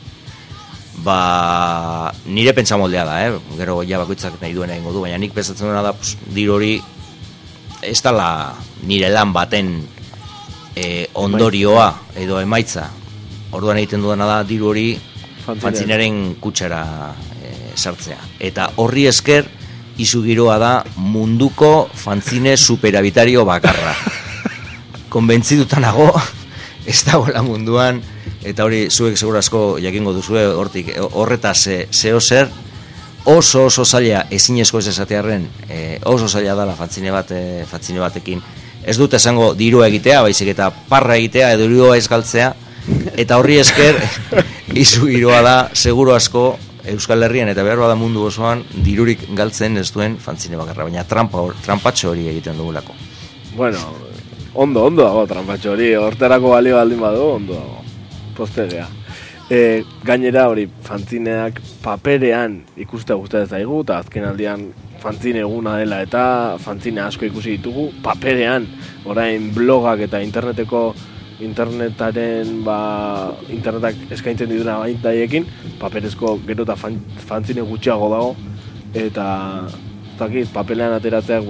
nire pentsamoldea da, gero bakoitzak nahi duena egingo du, baina nik pentsatzen duena da, diru hori ez dala nire lan baten ondorioa edo emaitza. Orduan egiten duena da diru hori fantzinaren kutsara sartzea. Eta horri esker izu giroa da munduko fantzine superabitario bakarra. Konbentzituta nago, ez dagoela munduan, eta hori zuek segurasko jakingo duzue hortik horretaz zeo zer, oso zaila ezinezko ez esatearren, oso zaila dela fanzine batekin. Ez dut esango dirua egitea, baizik eta parra egitea edo dirua ez galtzea, eta horri esker izu giroa da, seguro asko Euskal Herrian eta behar bada mundu osoan dirurik galtzen ez duen fanzine bakarra, baina trampatxo hori egiten dugulako. Bueno, ondo dago trampatxo hori, horterako balio baldin badu, ondo dago, postegea. Gainera hori fanzineak paperean ikustea gustatzen zaigu, eta azken aldian fanzine eguna dela eta fanzine asko ikusi ditugu paperean, orain blogak eta internetak eskaintzen dituna baintaiekin, paperezko gero eta fanzine gutxiago dago, eta paperean ateratzeak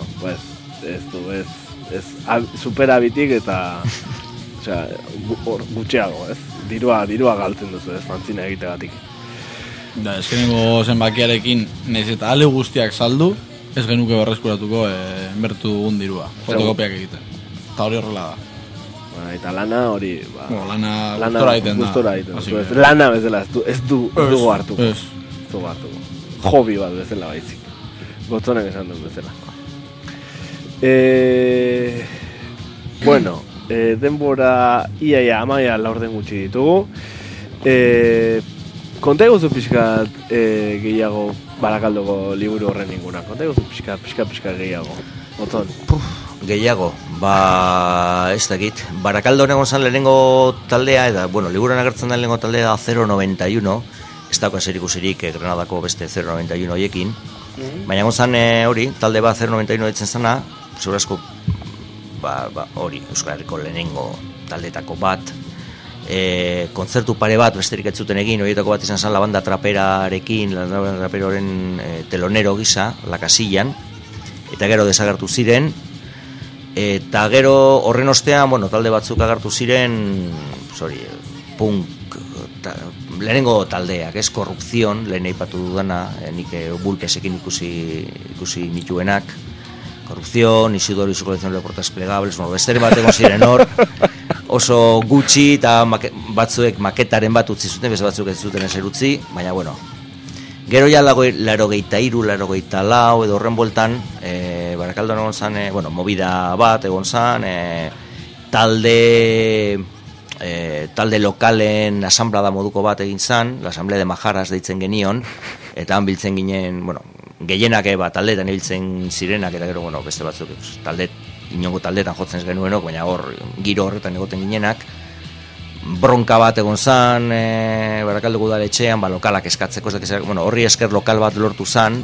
ez superabitik eta gutxiago, ez? Dirua galtzen duzu, ez, fanzina egitegatik. Da, eskenengo zenbakiarekin, nahiz eta ale guztiak saldu, ez genuke berreskuratuko enbertu dugun dirua, fotokopiak egiten. Eta hori horrela da. Eta lana hori... Lana gustora egiten da. Lana bezala, ez dugu hartuko. Ez dugu hartuko. Hobi bat bezala baizik. Gotzonek esan duen bezala. Bueno... denbora iaia amaia laurden gutxi ditugu. Konta eguzu pixkat gehiago Barakaldoko liburu horren inguna. Konta eguzu pixka gehiago. Otzon. Gehiago, ez dakit. Barakaldon egon zan lehenengo taldea, eta, liburuan agertzen da lehenengo taldea 091, ez dago eserikusirik Granadako beste 091 hoiekin. Baina egon zan hori, talde bat 091 ditzen zana, segurazko hori, Euskal Herriko lehenengo taldetako bat, kontzertu pare bat besterik ez zuten egin, horietako bat izan zen la banda traperarekin, la banda traperoren telonero gisa, La Casillan, eta gero desagertu ziren, eta gero horren ostean, talde batzuk agertu ziren, punk, lehenengo taldeak, ez, Korrupzion, lehen eipatu dudana, nik Bulpesekin ikusi nituenak, Korrupzion, Isidoro y su colección de reportajes plegables, besteren bat egon ziren hor, oso gutxi eta batzuek maketaren bat utzi zuten, beste batzuk ez zuten ezer utzi, baina gero ja 83, 84 edo horren bueltan, Barakaldon egon zan, movida bat egon zan, talde lokalen asamblada moduko bat egin zan, la asamblea de Majaras deitzen genion, eta han biltzen ginen, gehienak taldeetan ibiltzen zirenak, eta gero, beste batzuk, inongo taldeetan jotzen ez genuenok, baina hor, giro horretan egoten ginenak, bronka bat egon zan, Barakaldoko udaletxean, lokalak eskatzeko, horri esker lokal bat lortu zan,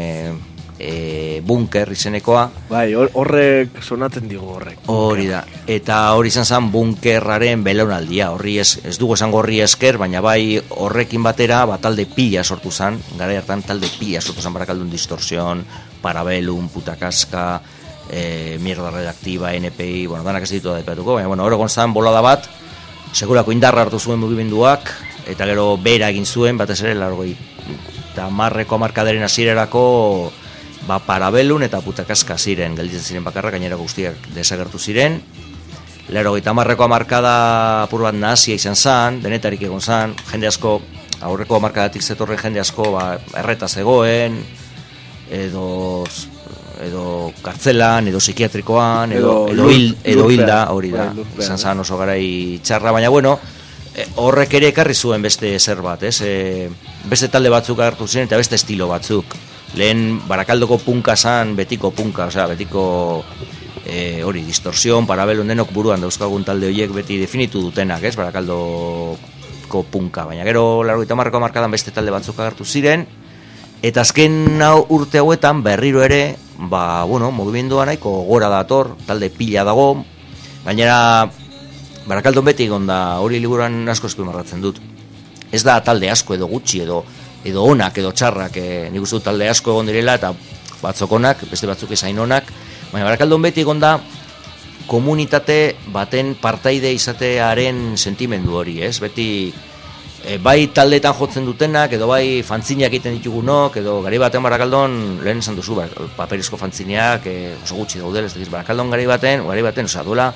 Bunker izenekoa. Bai, horrek sonatzen digu horrek. Hori da, eta hori izan zen Bunkerraren belaunaldia, horri ez dugu esango horri esker, baina bai horrekin batera, talde pila sortu zen, gara hartan talde pila sortu zen Barakaldun Distorsión, Parabellum, Putakaska, Mierda Redaktiba, NPI, danak ez ditu da depatuko, baina hor egon zen bolada bat, segurako indarra hartu zuen mugimenduak, eta gero bera egin zuen, batez ere, eta marreko amarkaderen hasierarako Parabellum eta Putakaska ziren, gelditzen ziren bakarra, gainera guztiak desagertu ziren. 80ko amarkada apur bat nahazia izan zan, denetarik egon zan, jende asko, aurreko amarkadatik zetorren jende asko erreta zegoen, edo kartzelan, edo psikiatrikoan, edo hilda, hori da, izan zan oso garai txarra, baina horrek ere ekarri zuen beste zer bat, beste talde batzuk agertu ziren eta beste estilo batzuk. Lehen Barakaldoko punka zan betiko punka, betiko Distorsión, Parabellum, denok buruan dauzkagun talde horiek beti definitu dutenak, Barakaldoko punka, baina gero 80ko markadan beste talde batzuk agertu ziren, eta azken urte hauetan berriro ere, mugimendua nahiko gora dator, talde pila dago, gainera Barakaldon beti gonda hori liburuan asko espimarratzen dut. Ez da talde asko edo gutxi edo onak edo txarrak, nik uste dut talde asko egon direla eta batzuk onak, beste batzuk ezain onak, baina Barakaldon beti egon da komunitate baten partaide izatearen sentimendu hori, ez? Beti bai taldeetan jotzen dutenak, edo bai fantzineak egiten ditugunok, edo gari baten Barakaldon, lehen esan duzu, paperezko fantzineak oso gutxi daudela, ez dakiz, Barakaldon gari baten, duela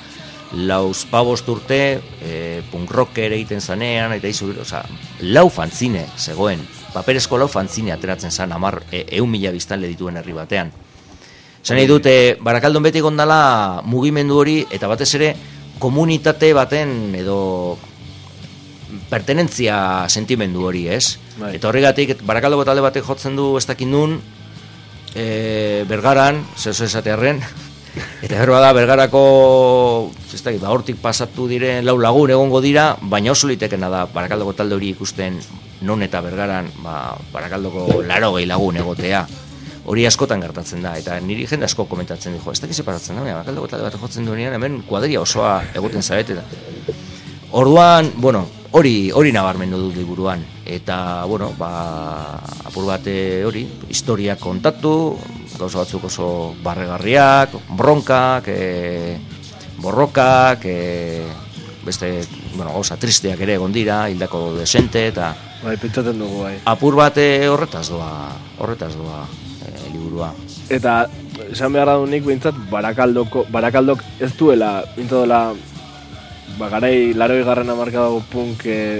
5 urte, punk rocker egiten zanean, eta izu, lau fanzine zegoen, paperezko lau fanzine ateratzen zan, 100.000 biztanle dituen herri batean. Zan nahi dute, Barakaldon beti gondala mugimendu hori, eta batez ere, komunitate baten edo pertenentzia sentimendu hori, ez? Bai. Eta horregatik, Barakaldoko talde batek jotzen du ez dakit nun, Bergaran, zeozo esatearren, eta berba da, Bergarako, ez dakit, hortik pasatu diren 4 lagun egongo dira, baina oso litekena da Barakaldoko talde hori ikusten non eta Bergaran, Barakaldoko 80 lagun egotea. Hori askotan gertatzen da, eta niri jende asko komentatzen dijo, ez dakit separatzen da, Barakaldoko talde bat jotzen duenean, hemen kuadria osoa egoten zabete. Orduan, bueno, hori nabarmendu dut liburuan, eta, bueno, apur bate hori, historiak kontatu, gauza batzuk oso barregarriak, bronkak, borrokak, beste, bueno, gauza tristeak ere egon dira, hildako desente, eta... Bai, pentsatzen dugu, bai. Apur bate horretaz doa liburua. Eta, esan beharra du nik bintzat, Barakaldok ez duela, bintzadela, garai 80garren hamarkadako punk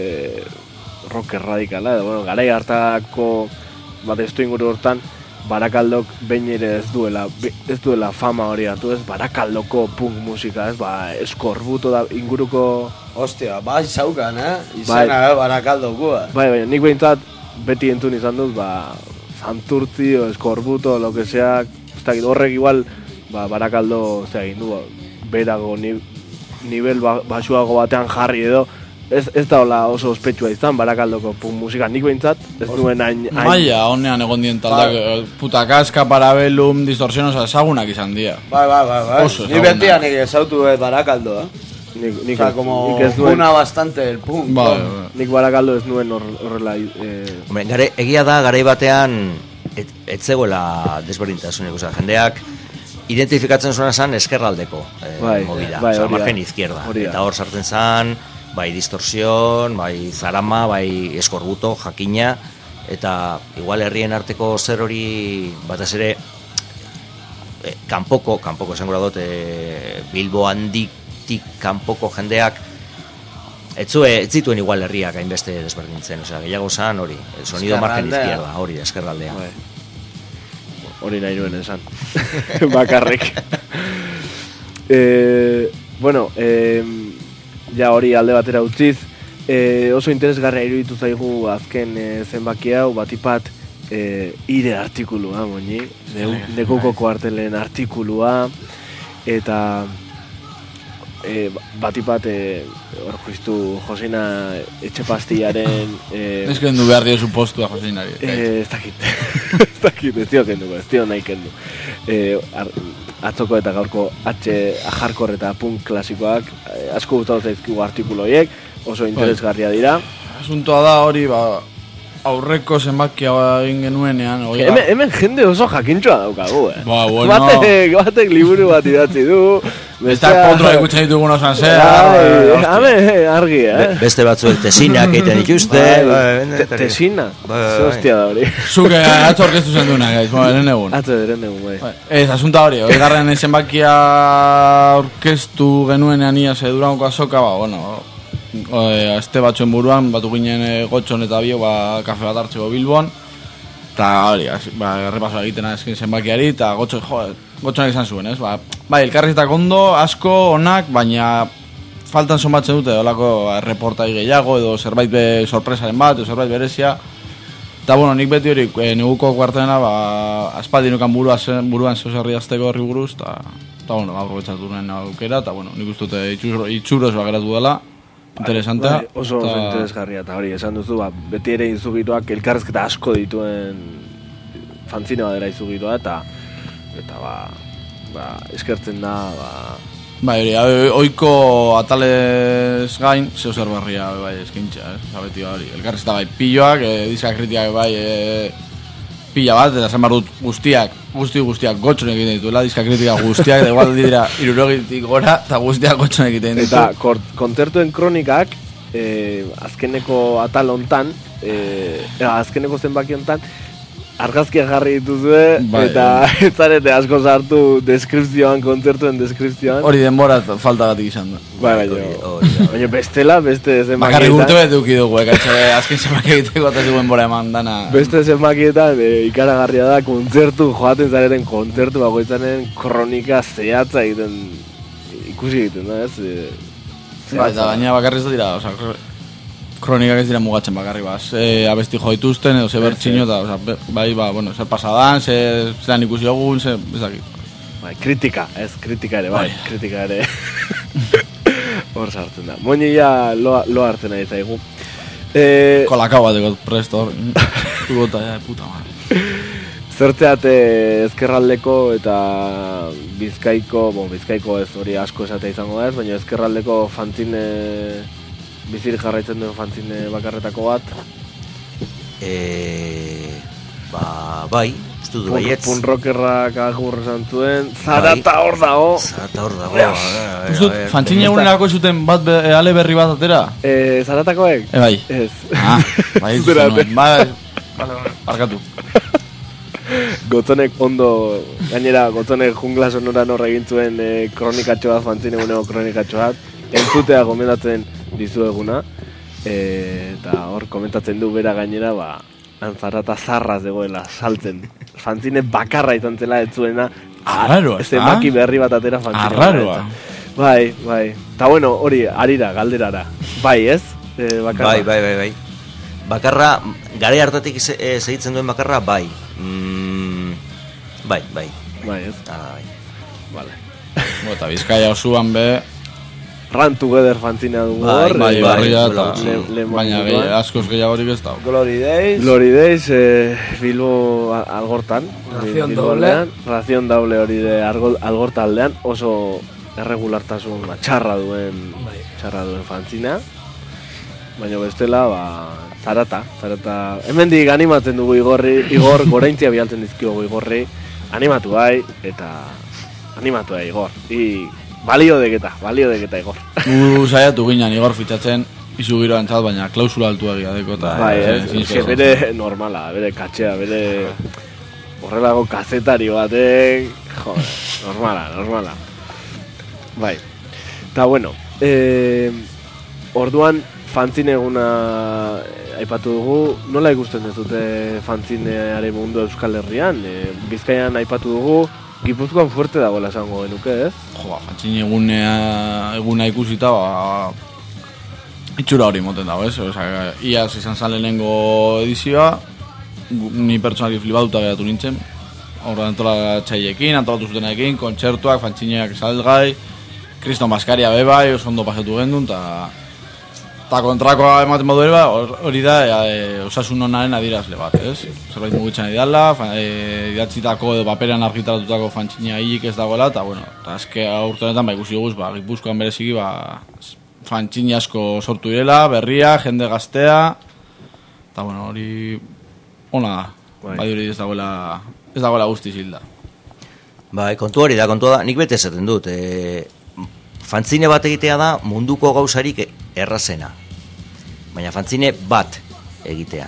rock radikala, edo, bueno, garai hartako bat estu inguru hortan, Barakaldok behin ere ez duela fama hori hartu, ez Barakaldoko punk musika, ez, eskorbuto da inguruko... Ostia, bai zaukan, izena Barakaldokoa. Bai, nik behintzat beti entzun izan dut, Santurtzi o eskorbuto, lo que sea, horrek igual, Barakaldo, egin du, berago nivel basuago batean jarri edo, ez da hola oso ospetsua izan Barakaldoko punk musika, nik behintzat, ez duen hain... Maia, honean egon dien taldak, Putakaska, Parabellum, Distorsion, ezagunak izan dira. Bai. Ni betian ezautu Barakaldoa. Nik como una bastante el punk. Nik Barakaldo ez nuen horrela... Egia da, garai batean, ez zegoela desberdintasunik, jendeak, identifikatzen zuena zan eskerraldeko movida, margen izquierda. Eta hor sartzen zan, bai Distorsion, bai Zarama, bai Eskorbuto, Jakina, eta igual herrien arteko zer hori batez ere kanpoko esan gura dut, Bilbo handik kanpoko jendeak ez zituen igual herriak hainbeste desberdintzen, gehiago zan hori, el sonido margen izquierda, hori eskerraldea. Hori nahi nuen esan, bakarrik. Bueno, ja hori alde batera utziz, oso interesgarria iruditu zaigu azken zenbaki hau, batipat ire artikulua, moni, Nekuko kuartelen artikulua, eta batipat hor justu Josina Etxepastillaren... Ez kendu behar diozu postua Josinari. Ez dakit, ez dio nahi kendu. Atzoko eta gaurko hardcore eta punk klasikoak asko gustatu zaizkigu artikulu horiek, oso interesgarria dira. Asuntoa da hori, aurreko zenbakia egin genuenean. Hemen jende oso jakintxoa daukagu, bueno. Batek liburu bat idatzi du. Eta potro ikutzen ditugun osan zera. Argi, Beste batzuek tesinak egiten dituzte. Tesina? Hostia da hori. Zuke atzo orkestu zen duena, gaiz, eren egun. Bai. Ez, asunta hori, garren zenbakia orkestu genuenean ia durango azoka, azte batzuen buruan, batu ginen Gotxon eta bio, kafe bat hartzeko Bilbon, eta hori, errepasoa egiten azken zenbakiari, eta Gotxonak izan zuen, ez? Elkarrizketak ondo, asko, onak, baina faltan zonbatzen dute, olako reportai gehiago, edo zerbait sorpresaren bat, edo zerbait berezia, eta nik beti hori, Neguko kuartelena, aspaldi nukan buruan zeuzerri azteko horri buruz, eta aprobetsatu nuen aukera, eta nik uste dute itxuros geratu dela, interesantea. Oso interesgarria, eta hori, esan duzu, beti ere izugiroak elkarrezketa asko dituen fanzine badera izugiroa, eta eskertzen da, oiko atalez gain, zeu zer barria, eskintxa, beti hori, elkarrezketa pilloak, diska kritikak, pila bat, eta zen behar dut guztiak Gotxonek egiten dituela, diska kritika guztiak, eta igual dira 60 gora, eta guztiak Gotxonek egiten ditu. Eta kontzertuen kronikak, azkeneko atal hontan, azkeneko zenbaki hontan, argazkiak jarri dituzue, Bai, eta ez zarete asko sartu deskripzioan, kontzertuen deskripzioan. Hori denbora faltagatik izan da. Baina bestela, beste zenbakietan. Bakarrik urte bet duki dugu, azken zenbaki egiteko eta zuen bora eman dana. Beste zenbakietan ikaragarria da, kontzertu, joaten zareten kontzertu bakoitzanen kronika zehatza egiten, ikusi egiten da, ez? Eta baina bakarri ez dira, kronikak ez dira mugatzen bakarri, abesti jo dituzten edo ze bertxino eta, bai, bueno, zer pasadan, zelan ikusi egun, ez dakit. Bai, kritika ere, bai, kritika ere. Hor sartzen da. Moini ja lo hartzen nahi zaigu. Kolakau bateko presto hor, tugota, puta madre. Zertzeate ezkerraldeko eta bizkaiko ez hori asko esatea izango da ez, baina ezkerraldeko fanzine, bizirik jarraitzen duen fanzine bakarretako bat. Bai, uste du baietz. Punrockerrak agur esan zuen, Zarata hor dago. Zarata hor dago. Uste dut, fanzine egunerako zuten bat ale berri bat atera? Zaratakoek? Bai. Ez. Bai, zuten nuen. Barkatu. Gotzonek ondo, gainera Gotzonek jungla sonoran hor egin zuen kronikatxo bat, fanzine eguneko kronikatxo bat, entzutea gomendatzen dizueguna, eta hor komentatzen du bera gainera, Zarata zarraz degoela saltzen. Fanzine bakarra izan zela ez zuena, zenbaki berri bat atera fanzine. Arraroa. Bai. Ta bueno, hori, arira, galderara. Bai, ez? Bakarra. Bai. Bakarra, gare hartatik segitzen duen bakarra, bai. Bai. Bai, ez? Bai. Vale. Eta Bizkaia osoan be... Run Together fanzina dugu hor. Bai, baina askoz gehiagorik ez dago. Glory Days, Bilbo algortan. Razion doble hori de algorta aldean, oso erregulartasun txarra duen fanzina. Baina bestela, Zarata. Hemendik animatzen dugu Igor, goraintzia bialtzen dizkiogu Igorri. Animatu bai, eta animatu bai Igor. Balio deketa Igor. Saiatu ginen Igor fitxatzen, izu giro antzat, baina klausula altua egia deko. Bere normala, bere katxea, bere horrelago kazetari batek, normala. Bai, eta bueno, orduan fanzine eguna aipatu dugu, nola ikusten dezute fanzinearen mundu Euskal Herrian? Bizkaian aipatu dugu, Gipuzkoan fuerte dagoela esango genuke, ez? Fanzine eguna ikusita, itxura hori moten dago, ez? Iaz izan zan lehenengo edizioa, ni pertsonalik flipatuta geratu nintzen, horren antolatxaiekin, antolatu zutenekin, kontzertuak, fanzineak salgai, Kriston Baskaria bebai, oso ondo pasatu gendun, eta kontrakoa ematen badu ere, hori da osasun onaren adierazle bat, ez? Zerbait mugitzen ideala, idatzitako edo paperean argitaratutako fantzina hilik ez dagoela, eta bueno, azke aurte honetan ikusi guz, Gipuzkoan bereziki fantzina asko sortu direla, berria, jende gaztea, eta bueno, hori ona da, bai hori ez dagoela guztiz hilda. Bai, kontua da, nik bete esaten dut, fantzine bat egitea da munduko gauzarik errazena. Baina fantzine bat egitea.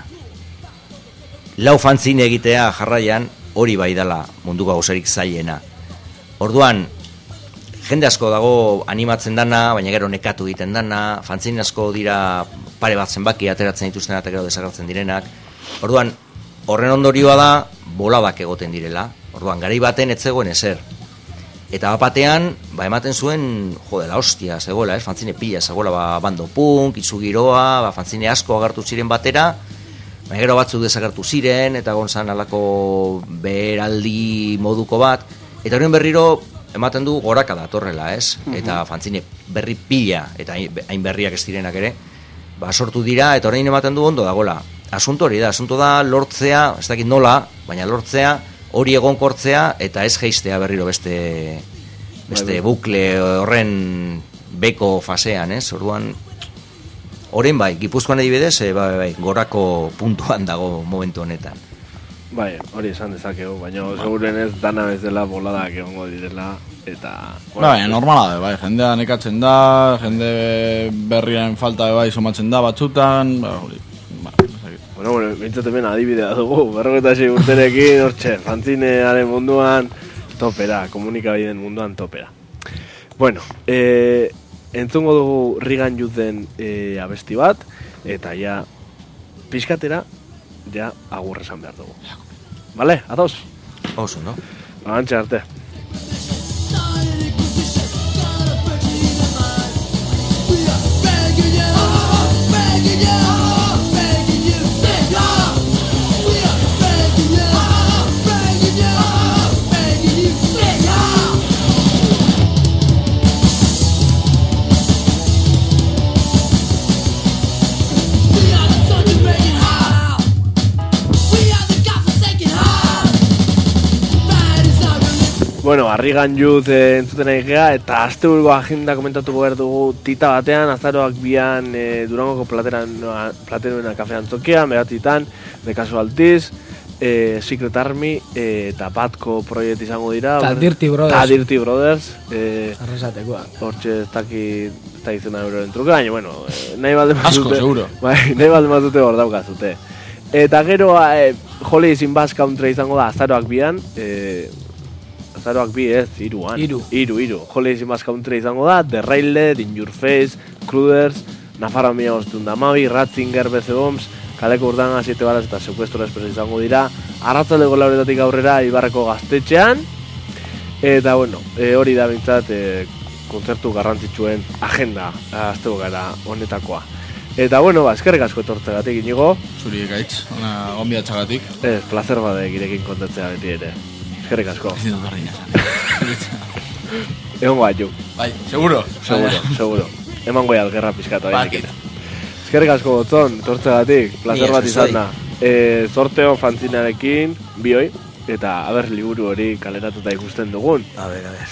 4 fantzine egitea jarraian hori bai dela munduko gauzarik zailena. Orduan, jende asko dago animatzen dana, baina gero nekatu egiten dana, fantzine asko dira pare bat zenbaki ateratzen dituzten eta gero desagertzen direnak. Orduan, horren ondorioa da boladak egoten direla. Orduan, garai baten ez zegoen ezer. Eta batean, ematen zuen, la hostia, zegoela, fanzine pila, zegoela, bando punk, izu giroa, fanzine asko agertu ziren batera, baina gero batzuk desagertu ziren, eta gonzan alako beheraldi moduko bat, eta horien berriro, ematen du goraka datorrela, ez? Eta fanzine berri pila, eta hain berriak ez direnak ere, sortu dira, eta horrein ematen du ondo dagoela. Asunto da lortzea, ez dakit nola, baina lortzea, hori egonkortzea eta ez geistea berriro beste bukle horren beko fasean, ez? Orduan, horrein bai, Gipuzkoan adibidez, bai, gorako puntuan dago momentu honetan. Bai, hori esan dezakegu, baina seguren ez dana ez dela boladak egongo direla, eta... Bai, normala da, bai, jendea nekatzen da, jende berrien falta bai somatzen da batzutan, hori... bueno, bintzat hemen adibidea dugu, 46 urterekin, hortxe, fanzinearen munduan, topera, komunikabideen munduan topera. Bueno, entzungo dugu Rigan Youth-en abesti bat, eta ja, pixkatera, ja, agur esan behar dugu. Vale, ados? Oso, no? Agantxe arte. Bueno, Rigan Youth entzuten egea, eta asteburuko agenda komentatuko behar dugu tita batean, azaroak bian Durangoko plateruena kafean tokian, beratitan, de Casualties, Secret Army, eta Batko proiekt izango dira. Ta Dirty Brothers. Ta Dirty Brothers. Arrasatekoa. Hortxe ez da izena euroren truke, baina, bueno, nahi balde mazute. Asko, seguro. Bai, nahi balde mazute hor daukazute. Eta gero, Holidays in Bass Country izango da azaroak bian, azaroak bi ez, iruan. Iru. Holidays in Bass Country izango da, The Railed, In Your Face, Cruders, Nafarroa 1912, Ratzinger, BC Bombs, Kaleko Urdanga, 7 balas eta Sequestro Express izango dira. Arratzaldeko lauretatik aurrera Ibarreko gaztetxean. Eta bueno, hori da bintzat kontzertu garrantzitsuen agenda azteko gara honetakoa. Eta bueno, eskerrik asko etortzegatik inigo. Zuri ekaitz, ona gonbidatxagatik. Ez, placer badek irekin kontatzea beti ere. Eskerrik asko. Ez ditut berdina. Egon gaitu. Bai, seguro? Seguro. Eman goi algerra pizkatu. Bakit. Eskerrik asko gotzon, etortzegatik, placer bat izan da. Sorteo fanzinarekin, bioi, eta aber liburu hori kaleratuta ikusten dugun. A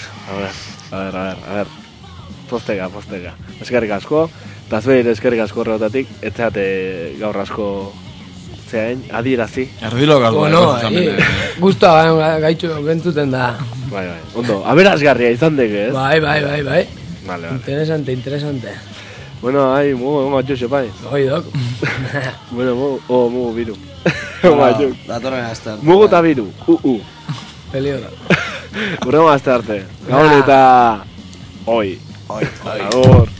ver. Postega. Eskerrik asko, eta zueir eskerrik asko horretatik, etzeate gaur asko zeain, adierazi. Erdilo galdu. Bueno, guztua gaitxo gentzuten da. Bai, ondo, aberazgarria izan deke, ez? Bai. Vale. Interesante. Bueno, mugu matxo pai. Oi, dok. Bueno, mugu biru. Datorren azte. Mugu eta biru, Peliora. Urrema azte arte. Gabon eta... Oi. Agur.